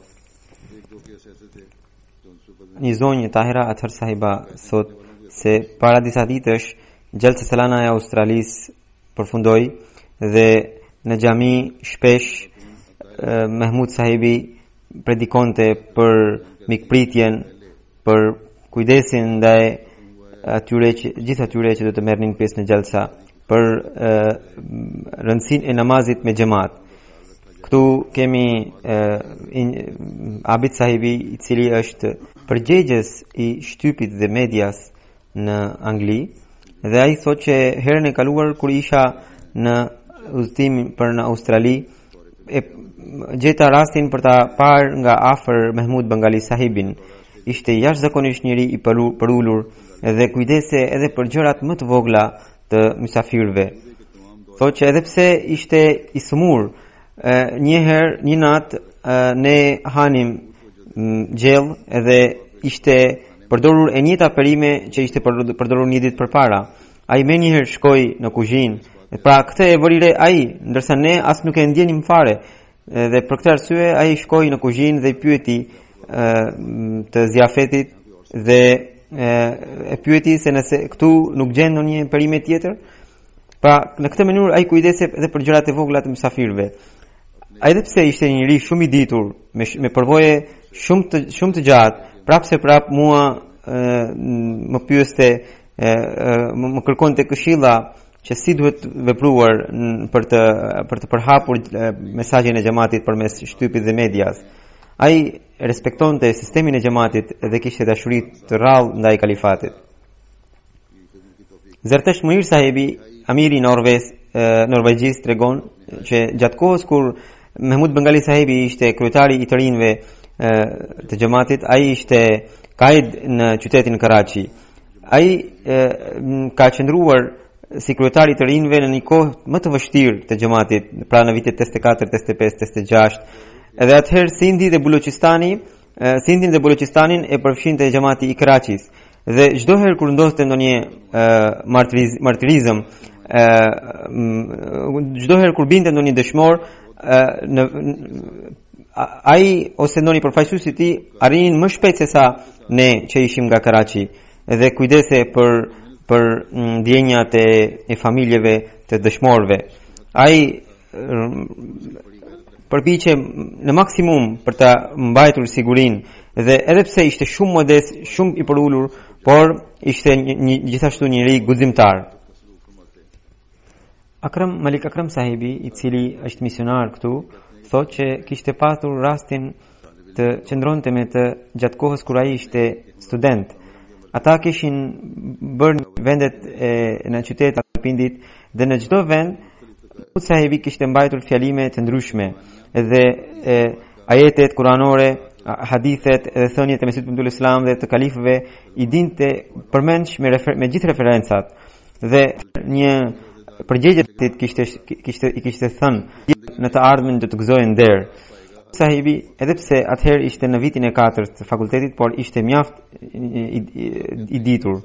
Një zonjë Tahira Athar Sahiba thot se para disa ditësh Gjelsa Salana e Australisë përfundoi dhe në xhami shpesh uh, Mahmud Sahibi predikonte për mikpritjen, për kujdesin ndaj atyre që gjithë atyre që do të merrnin pjesë në Gjelsa, për uh, rëndësinë e namazit me xhamat. Këtu kemi uh, in, Abid Sahibi, i cili është përgjegjës i shtypit dhe medias në Angli, dhe ai thotë që herën e kaluar kur isha në udhëtim për në Australi, e gjeta rastin për ta parë nga afër Mahmud Bangali Sahibin. Ishte jashtëzakonisht njëri i përulur dhe kujdese edhe për gjërat më të vogla të mysafirëve. Thotë që edhe pse ishte i sëmur, një herë, një natë ne hanim gjell edhe ishte përdorur e njëjta perime që ishte përdorur një ditë përpara. Ai më njëherë shkoi në kuzhinë, pra këtë e bëri re ai, ndërsa ne as nuk e ndjenim fare. Dhe për këtë arsye ai shkoi në kuzhinë dhe i pyeti të zjafetit dhe e, e pyeti se nëse këtu nuk gjen ndonjë perime tjetër. Pra në këtë mënyrë ai kujdese edhe për gjërat e vogla të mysafirëve. Ai edhe pse ishte një njerëz shumë i ditur, me me përvoje shumë të shumë të gjatë, prapë se prapë mua e, më pyeste, e, e, më, më kërkonte këshilla që si duhet vepruar për të për të përhapur mesazhin e xhamatit përmes shtypit dhe medias. Ai respektonte sistemin e xhamatit dhe kishte dashuri të rrallë ndaj kalifatit. Zertesh Muir Sahibi, amiri Norvegjis, Norvegjis tregon që gjatë kohës kur Mahmud Bangali Sahibi ishte kryetari i të rinjve të xhamatit, ai ishte kaid në qytetin Karachi. Ai ka qëndruar si kryetari i të rinjve në një kohë më të vështirë të xhamatit, pra në vitet tetëdesет e katër, tetëdesет e pesë, tetëdesет e gjashtë. Edhe atëherë Sindhi dhe Buluchistani, Sindhin dhe Buluchistanin e përfshinte xhamati i Karachis. Dhe çdo herë kur ndodhte ndonjë martiriz, martirizëm, çdo herë kur binte ndonjë dëshmor, në ai ose ndonjë përfaqësues i tij arrinin më shpejt se sa ne që ishim nga Karachi dhe kujdese për për ndjenjat e, e familjeve të dëshmorëve. Ai përpiqej në maksimum për ta mbajtur sigurinë dhe edhe pse ishte shumë modest, shumë i përulur, por ishte një, një, gjithashtu një njeri guximtar. Akram Malik Akram Sahibi, i cili është misionar këtu, thotë që kishte pasur rastin të qëndronte me të gjatë kohës kur ai ishte student. Ata kishin bërë vendet e, në qytet Alpindit dhe në çdo vend Sahibi kishte mbajtur fjalime të ndryshme dhe e, ajetet kuranore, hadithet dhe thënjet e Mesihut Ibn Islam dhe të kalifëve i dinte përmendsh me, refer, me gjithë referencat dhe një përgjigje kishte kishte i kishte thënë në të ardhmen do të gëzojë nder. Sahibi, edhe pse atëherë ishte në vitin e katërt të fakultetit, por ishte mjaft i, i, i ditur.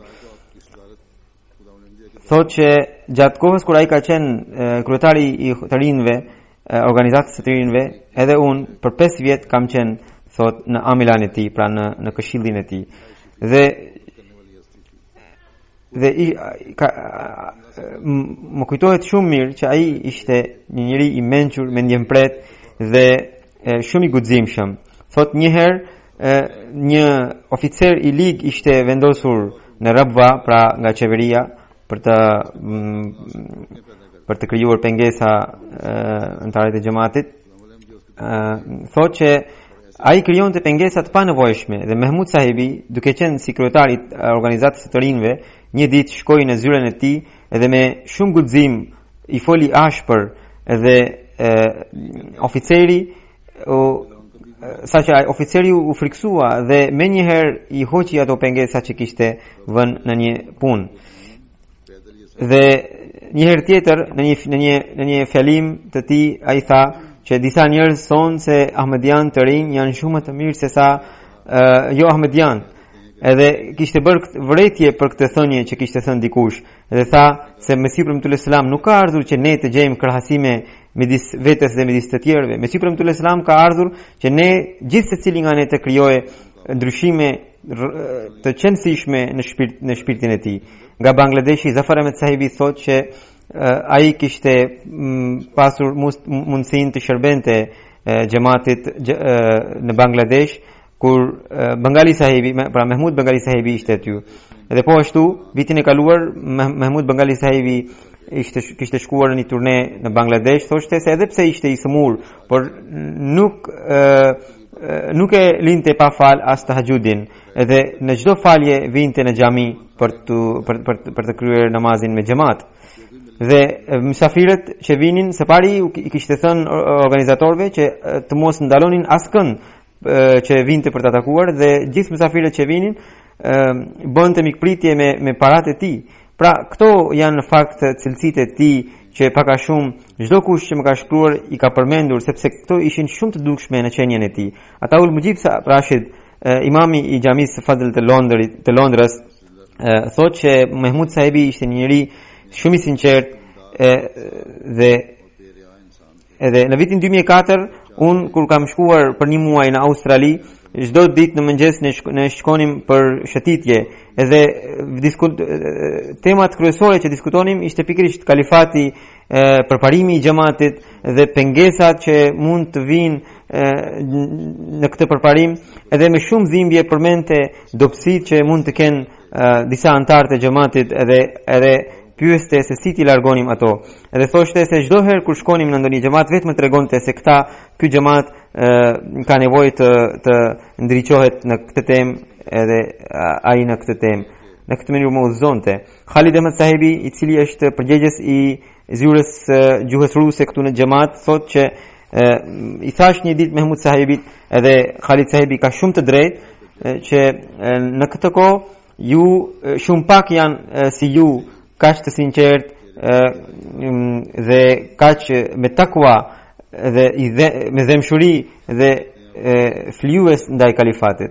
Thotë që gjatë kohës kur ai ka qenë kryetari i të rinjve, organizatës së të rinjve, edhe unë për pesë vjet kam qenë, thotë, në amilan e tij, pra në në këshillin e tij. Dhe dhe i ka, më kujtohet shumë mirë që ai ishte një njeri i mençur, mendjempret dhe e, shumë i guximshëm. Thotë një herë një oficer i lig ishte vendosur në Rabwa, pra nga qeveria, për të m, për të krijuar pengesa antarët e xhamatit. Thotë që ai krijonte pengesa të panevojshme dhe Mahmud Sahibi, duke qenë si kryetari i organizatës së të rinjve, një ditë shkoi në zyrën e tij dhe me shumë guxim i foli ashpër dhe e, oficeri u sa që oficeri u friksua dhe me njëherë i hoqi ato pengesa që kishte vënë në një punë. Dhe njëherë tjetër në një në një në një fjalim të tij ai tha që disa njerëz thonë se Ahmedian të rinj janë shumë të mirë se sa uh, jo Ahmedian. Edhe kishte bërë vërejtje për këtë thënie që kishte thënë dikush. Dhe tha se Mesihu Premtullah Selam nuk ka ardhur që ne të gjejmë krahasime midis vetes dhe midis të tjerëve. Mesihu Premtullah Selam ka ardhur që ne gjithë secili nga ne të krijoje ndryshime të qëndrueshme në shpirt në shpirtin e tij. Nga Bangladeshi Zafar Ahmed Sahibi thotë që uh, ai kishte mm, pasur mundësinë të shërbente uh, xhamatit uh, në Bangladesh kur uh, Bengali Sahibi, pra Mahmud Bengali Sahibi ishte aty. Edhe po ashtu vitin e kaluar Mahmud Bengali Sahibi ishte kishte shkuar në një turne në Bangladesh, thoshte se edhe pse ishte i sëmur, por nuk uh, nuk e linte pa fal as tahajjudin, edhe në çdo falje vinte në xhami për të për, për, për të kryer namazin me xhamat. Dhe mysafirët që vinin së pari i kishte thënë organizatorëve që të mos ndalonin askënd që vinte për të atakuar, dhe gjithë mysafirët që vinin bënte mikpritje me me paratë e tij. Pra këto janë në fakt cilësitë e tij që pak a shumë çdo kush që më ka shkruar i ka përmendur, sepse këto ishin shumë të dukshme në qenien e tij. Ataul Mujib Rashid, imami i xhamisë Fadl të Londrit, të Londrës, thotë që Mahmud Sahibi ishte një njeri shumë i sinqert dhe edhe në vitin dy mijë e katër un kur kam shkuar për një muaj në Australi, çdo ditë në mëngjes ne, shko, ne shkonim për shëtitje, edhe diskut, temat kryesore që diskutonim ishte pikërisht kalifati, e, përparimi i xhamatit dhe pengesat që mund të vinë në këtë përparim, edhe me shumë dhimbje përmente dobësitë që mund të kenë e, disa anëtar të xhamatit, edhe edhe pyeste se si ti largonim ato. Edhe thoshte se çdo herë kur shkonim në ndonjë xhamat vetëm tregonte se këta ky xhamat ka nevojë të të ndriçohet në këtë temë, edhe ai në këtë temë. Në këtë mënyrë më udhëzonte. Khalid Ahmed Sahibi, i cili është përgjegjës i zyrës gjuhës ruse këtu në xhamat, thotë që e, i thash një ditë Mahmud Sahibit, edhe Khalid Sahibi ka shumë të drejtë që e, në këtë kohë ju shumë pak janë e, si ju kaq të sinqert dhe kaq me takwa dhe i dhe, me dëmshuri dhe flijues ndaj kalifatit.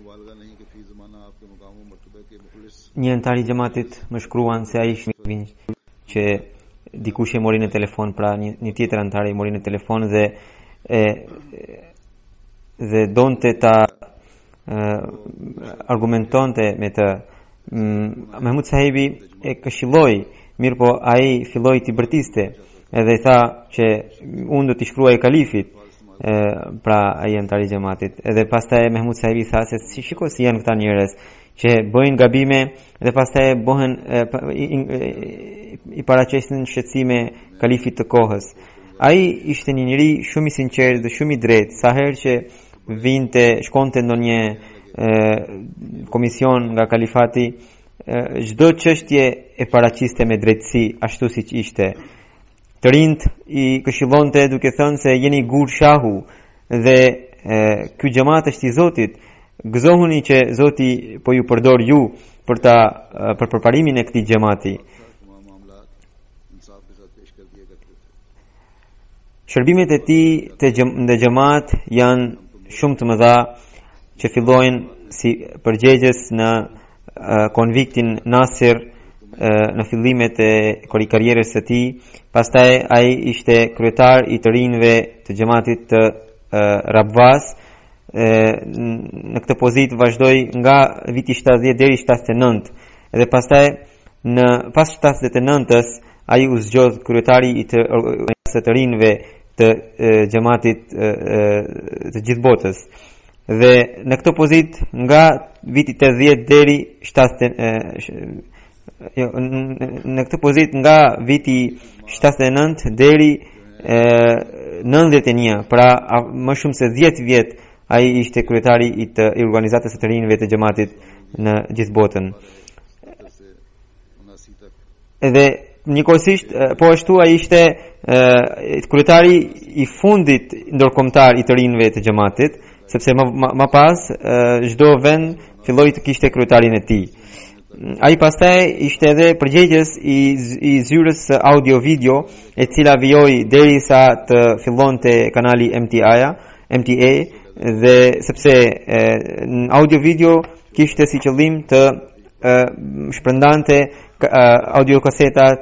Një antar i xhamatit më shkruan se ai ishte që dikush e mori në telefon, pra një, një tjetër antar i mori në telefon dhe e, dhe donte ta e, argumentonte me të. Mm, Mahmud Sahibi e këshilloi, mirë po ai filloi t'i bërtiste, edhe i tha që unë do t'i shkruaj kalifit, e, pra ai antar i xhamatit. Edhe pastaj Mahmud Sahibi tha se si shiko si janë këta njerëz që bëjnë gabime dhe pastaj bëhen e, i, i, i paraqesin shqetësime kalifit të kohës. Ai ishte një njeri shumë i sinqert dhe shumë i drejtë. Sa herë që vinte, shkonte ndonjë komision nga kalifati, çdo çështje e paraqiste me drejtësi, ashtu siç ishte. Të rinjt i këshillonte duke thënë se jeni gur shahu dhe ky xhamat është i Zotit. Gëzohuni që Zoti po ju përdor ju për ta për përparimin e këtij xhamati. Shërbimet e tij te xhamat janë shumë të mëdha, që fillojnë si përgjegjës në uh, konviktin Nasir uh, në fillimet e karrierës së tij. Pastaj ai ishte kryetar i të rinjve të xhamatit të uh, Rabvas. Uh, në këtë pozitë vazhdoi nga viti shtatëdhjetë deri shtatëdhjetë e nëntë. Dhe pastaj në pas shtatëdhjetë e nëntës ai u zgjodh kryetari i të organisatës të rinjve të uh, xhamatit uh, të gjithë botës. Dhe në këtë pozitë nga viti tetëdhjetë deri shtatëdhjetë jo, në këtë pozitë nga viti shtatëdhjetë e nëntë deri nëntëdhjetë e një, pra më shumë se dhjetë vjet ai ishte kryetari i të i organizatës së të rinjve të xhamatit në gjithë botën. Edhe njëkohësisht po ashtu ai ishte kryetari i fundit ndërkombëtar i të rinjve të xhamatit, sepse më, më, më pas çdo vend filloi të kishte kryetarin e tij. Ai pastaj ishte edhe përgjegjës i, i zyrës audio video, e cila vijoi derisa të fillonte kanali M T A-ja, M T A, dhe sepse e, audio video kishte si qëllim të e, shpërndante audio kasetat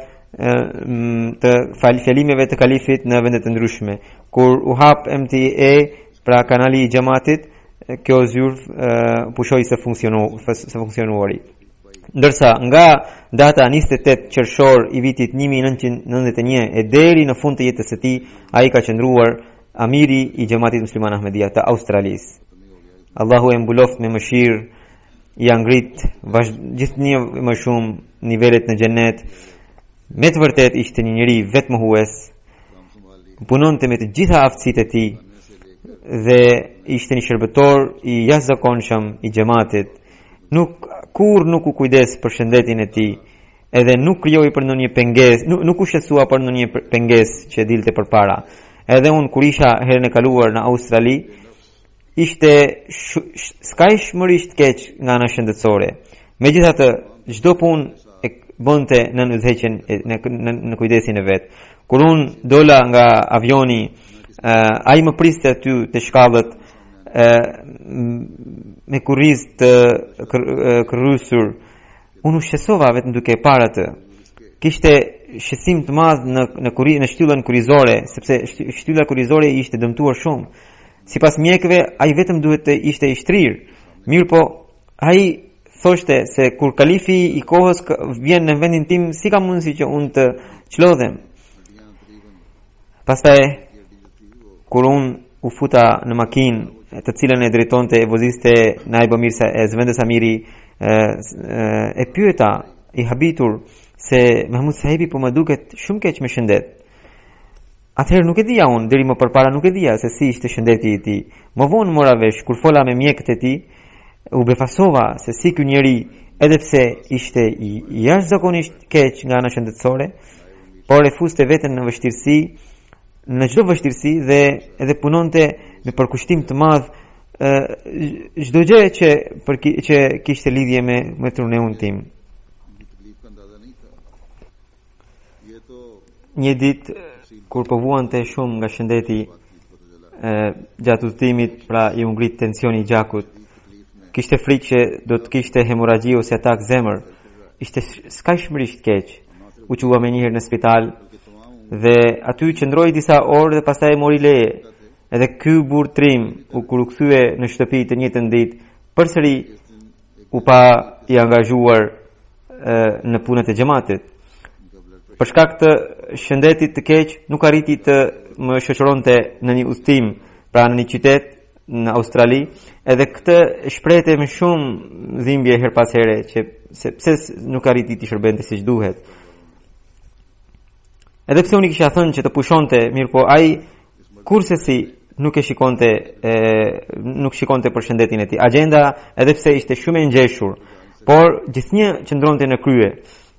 të fjalimeve të kalifit në vende të ndryshme. Kur u hap M T A, pra kanali i xhamatit, kjo zyrë pushoi së funksionu së funksionuari. Ndërsa nga data njëzet e tetë qershor i vitit një mijë e nëntëqind e nëntëdhjetë e një e deri në fund të jetës së tij, ai ka qëndruar amiri i xhamatit musliman Ahmedia të Australisë. Allahu e mbuloft me mëshirë, i ngrit gjithnjë më shumë nivelet në xhenet. Me të vërtet ishte një njeri vetmohues, punonte me të gjitha aftësitë e tij dhe ishte një shërbëtor i jashtëzakonshëm i xhamatit. Nuk kur nuk u kujdes për shëndetin e tij, edhe nuk krijoi për ndonjë pengesë, nuk, nuk u shqetësua për ndonjë pengesë që dilte përpara. Edhe unë kur isha herën e kaluar në Australi, ishte skajshmërisht keq nga ana shëndetësore. Megjithatë, çdo punë e bënte në udhëheqjen në, në, në kujdesin e vet. Kur unë dola nga avioni, uh, ai më priste aty te shkallët uh, me kurriz të kërrysur. Unë u shqetësova vetëm duke e parë atë. Kishte shqetësim të madh në në kurri në shtyllën kurrizore, sepse shtylla kurrizore ishte dëmtuar shumë. Sipas mjekëve, ai vetëm duhet të ishte i shtrirë. Mirë po, ai thoshte se kur kalifi i kohës vjen në vendin tim, si ka mundësi që unë të çlodhem. Pastaj kur unë u futa në makinë, të cilën e drejtonte e voziste Naib Mirsa e Zvendes Amiri, e, e, e pyeta i habitur se Mahmud Sahibi po më duket shumë keq me shëndet. Atëherë nuk e dija unë, deri më përpara nuk e dija se si ishte shëndeti i tij. Më vonë mora vesh kur fola me mjekët e tij, u befasova se si ky njeri, edhe pse ishte i jashtëzakonisht keq nga ana shëndetësore, por e fuste veten në vështirësi, në çdo vështirësi dhe edhe punonte me përkushtim të madh çdo gjë që për ki, që kishte lidhje me me truneun tim. Një ditë kur po vuante shumë nga shëndeti e, gjatë udhëtimit, pra i u ngrit tensioni i gjakut. Kishte frikë që do të kishte hemoragji ose atak zemër. Ishte skajshmërisht keq. U qua me njëherë në spital dhe aty qëndroi disa orë dhe pastaj mori leje. Edhe ky burr trim u kur u kthye në shtëpi të njëjtën ditë, përsëri u pa i angazhuar e, në punët e xhamatit. Për shkak të shëndetit të keq, nuk arriti të më shoqëronte në një udhtim, pra në një qytet në Australi, edhe këtë shprehte me shumë dhimbje her pas here që se pse nuk arriti të shërbente siç duhet. Edhe pse unë kisha thënë që të pushonte, mirë po ai kurse si nuk e shikonte e, nuk shikonte për shëndetin e tij. Agjenda, edhe pse ishte shumë e ngjeshur, por gjithnjë qëndronte në krye.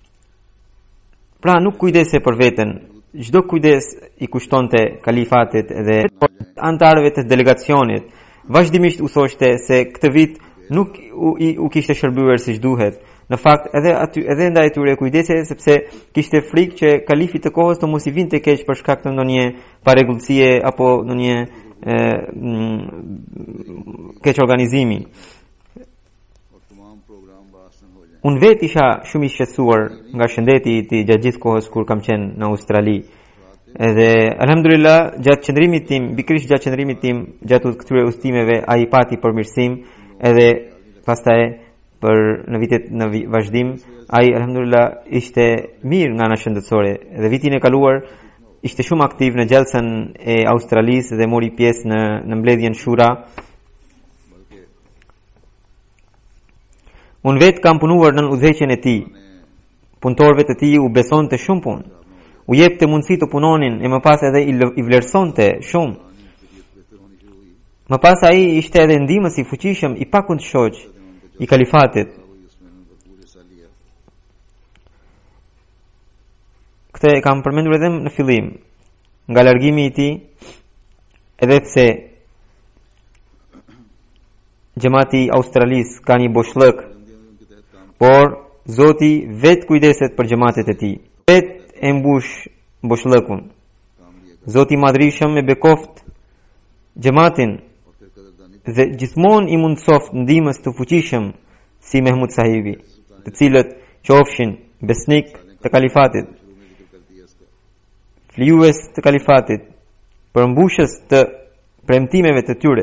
Pra nuk kujdese për veten, çdo kujdes i kushtonte kalifatit dhe antarëve të delegacionit. Vazhdimisht u thoshte se këtë vit nuk u, i, u kishte shërbyer siç duhet. Në fakt edhe aty edhe ndaj tyre kujdese, sepse kishte frikë që kalifi të kohës të mos i vinte keq për shkak të ndonjë parregullësie apo ndonjë keq organizimi. Unë vet isha shumë i shqetësuar nga shëndeti i tij gjatë gjithë kohës kur kam qenë në Australi. Edhe alhamdulillah gjatë qëndrimit tim, pikërisht gjatë qëndrimit tim gjatë këtyre udhëtimeve, ai pati përmirësim, edhe pastaj për në vitet në vazhdim, ai alhamdulillah ishte mirë nga ana shëndetësore. Dhe vitin e kaluar ishte shumë aktiv në gjallësën e Australisë dhe mori pjesë në në mbledhjen Shura. Unë vetë kam punuar në udhëheqjen e tij. Punëtorëve të tij u besonte shumë punë. U jepte mundësi të punonin e më pas edhe i vlerësonte shumë. Më pas ai ishte edhe ndihmës i fuqishëm i pakundëshoq i kalifatit. Këtë e kam përmendur edhe në fillim. Nga largimi i tij, edhe pse Xhamati i Australisë ka një boshllëk, por Zoti vet kujdeset për xhamatet e tij. Vet e mbush boshllëkun. Zoti i Madhrishëm e bekoft xhamatin dhe gjithmonë i mundsoft ndihmës të fuqishëm si Mehmud Sahibi, të cilët qofshin besnik të kalifatit, flijues të kalifatit, përmbushës të premtimeve të tyre.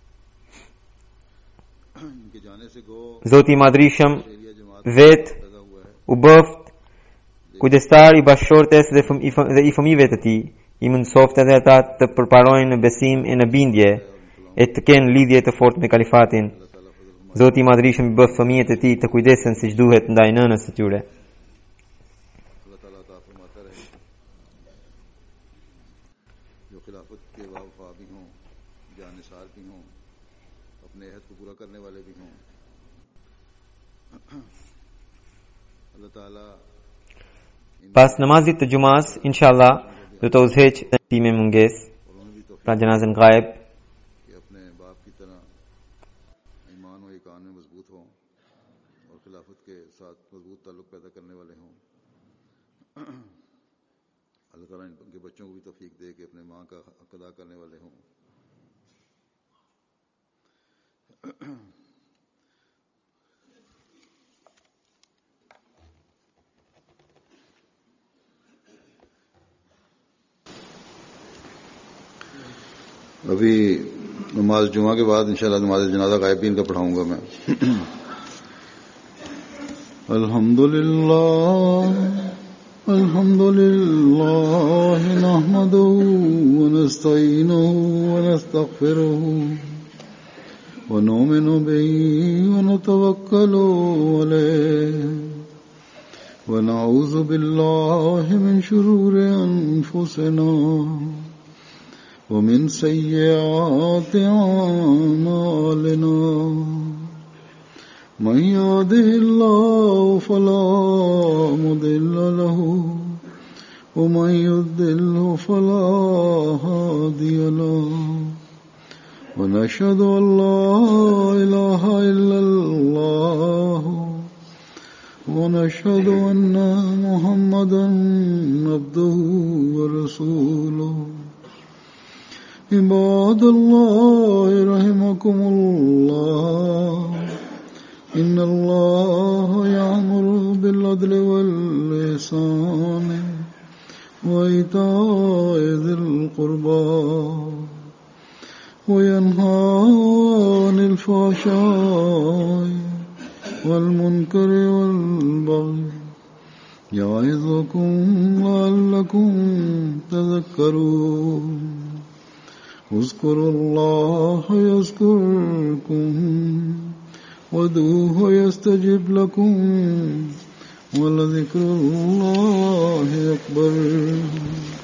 Zoti i Madhrishëm vet u bëft kujdestar i bashkëshortes dhe, fëm, i, fëm, dhe i fëmijëve të tij, i mundsoft edhe ata të përparojnë në besim e në bindje e të kenë lidhje të fortë me kalifatin. Zoti i Madhrishëm i bëft fëmijët e tij të kujdesen siç duhet ndaj nënës së tyre. Pas namazit të gjumas, inshallah, do të udhëheq të me munges, pra gjanazën gaib. अभी नमाज जुमा के बाद इंशाल्लाह नमाज जनाजा गायब भी इनका पढ़ाऊंगा मैं। अल्हम्दुलिल्लाह अल्हम्दुलिल्लाह नहमदुहु व नस्तईनुहु व नस्तगफिरुहु व नुमिनु बिही व नतवक्कलु अलैहि व नऊज़ु बिल्लाहि मिन शुरूरि अनफुसिना ومن سيئات أعمالنا من يهده الله فلا مضل له ومن يضلل فلا هادي له ونشهد أن لا إله إلا الله ونشهد أن محمدا عبده ورسوله عباد الله رحمكم الله إن الله يأمر بالعدل والإحسان وإيتاء ذي القربى وينهى عن الفحشاء والمنكر والبغي يعظكم لعلكم تذكرون اذكروا الله يذكركم وادعوه يستجب لكم ولذكر الله أكبر.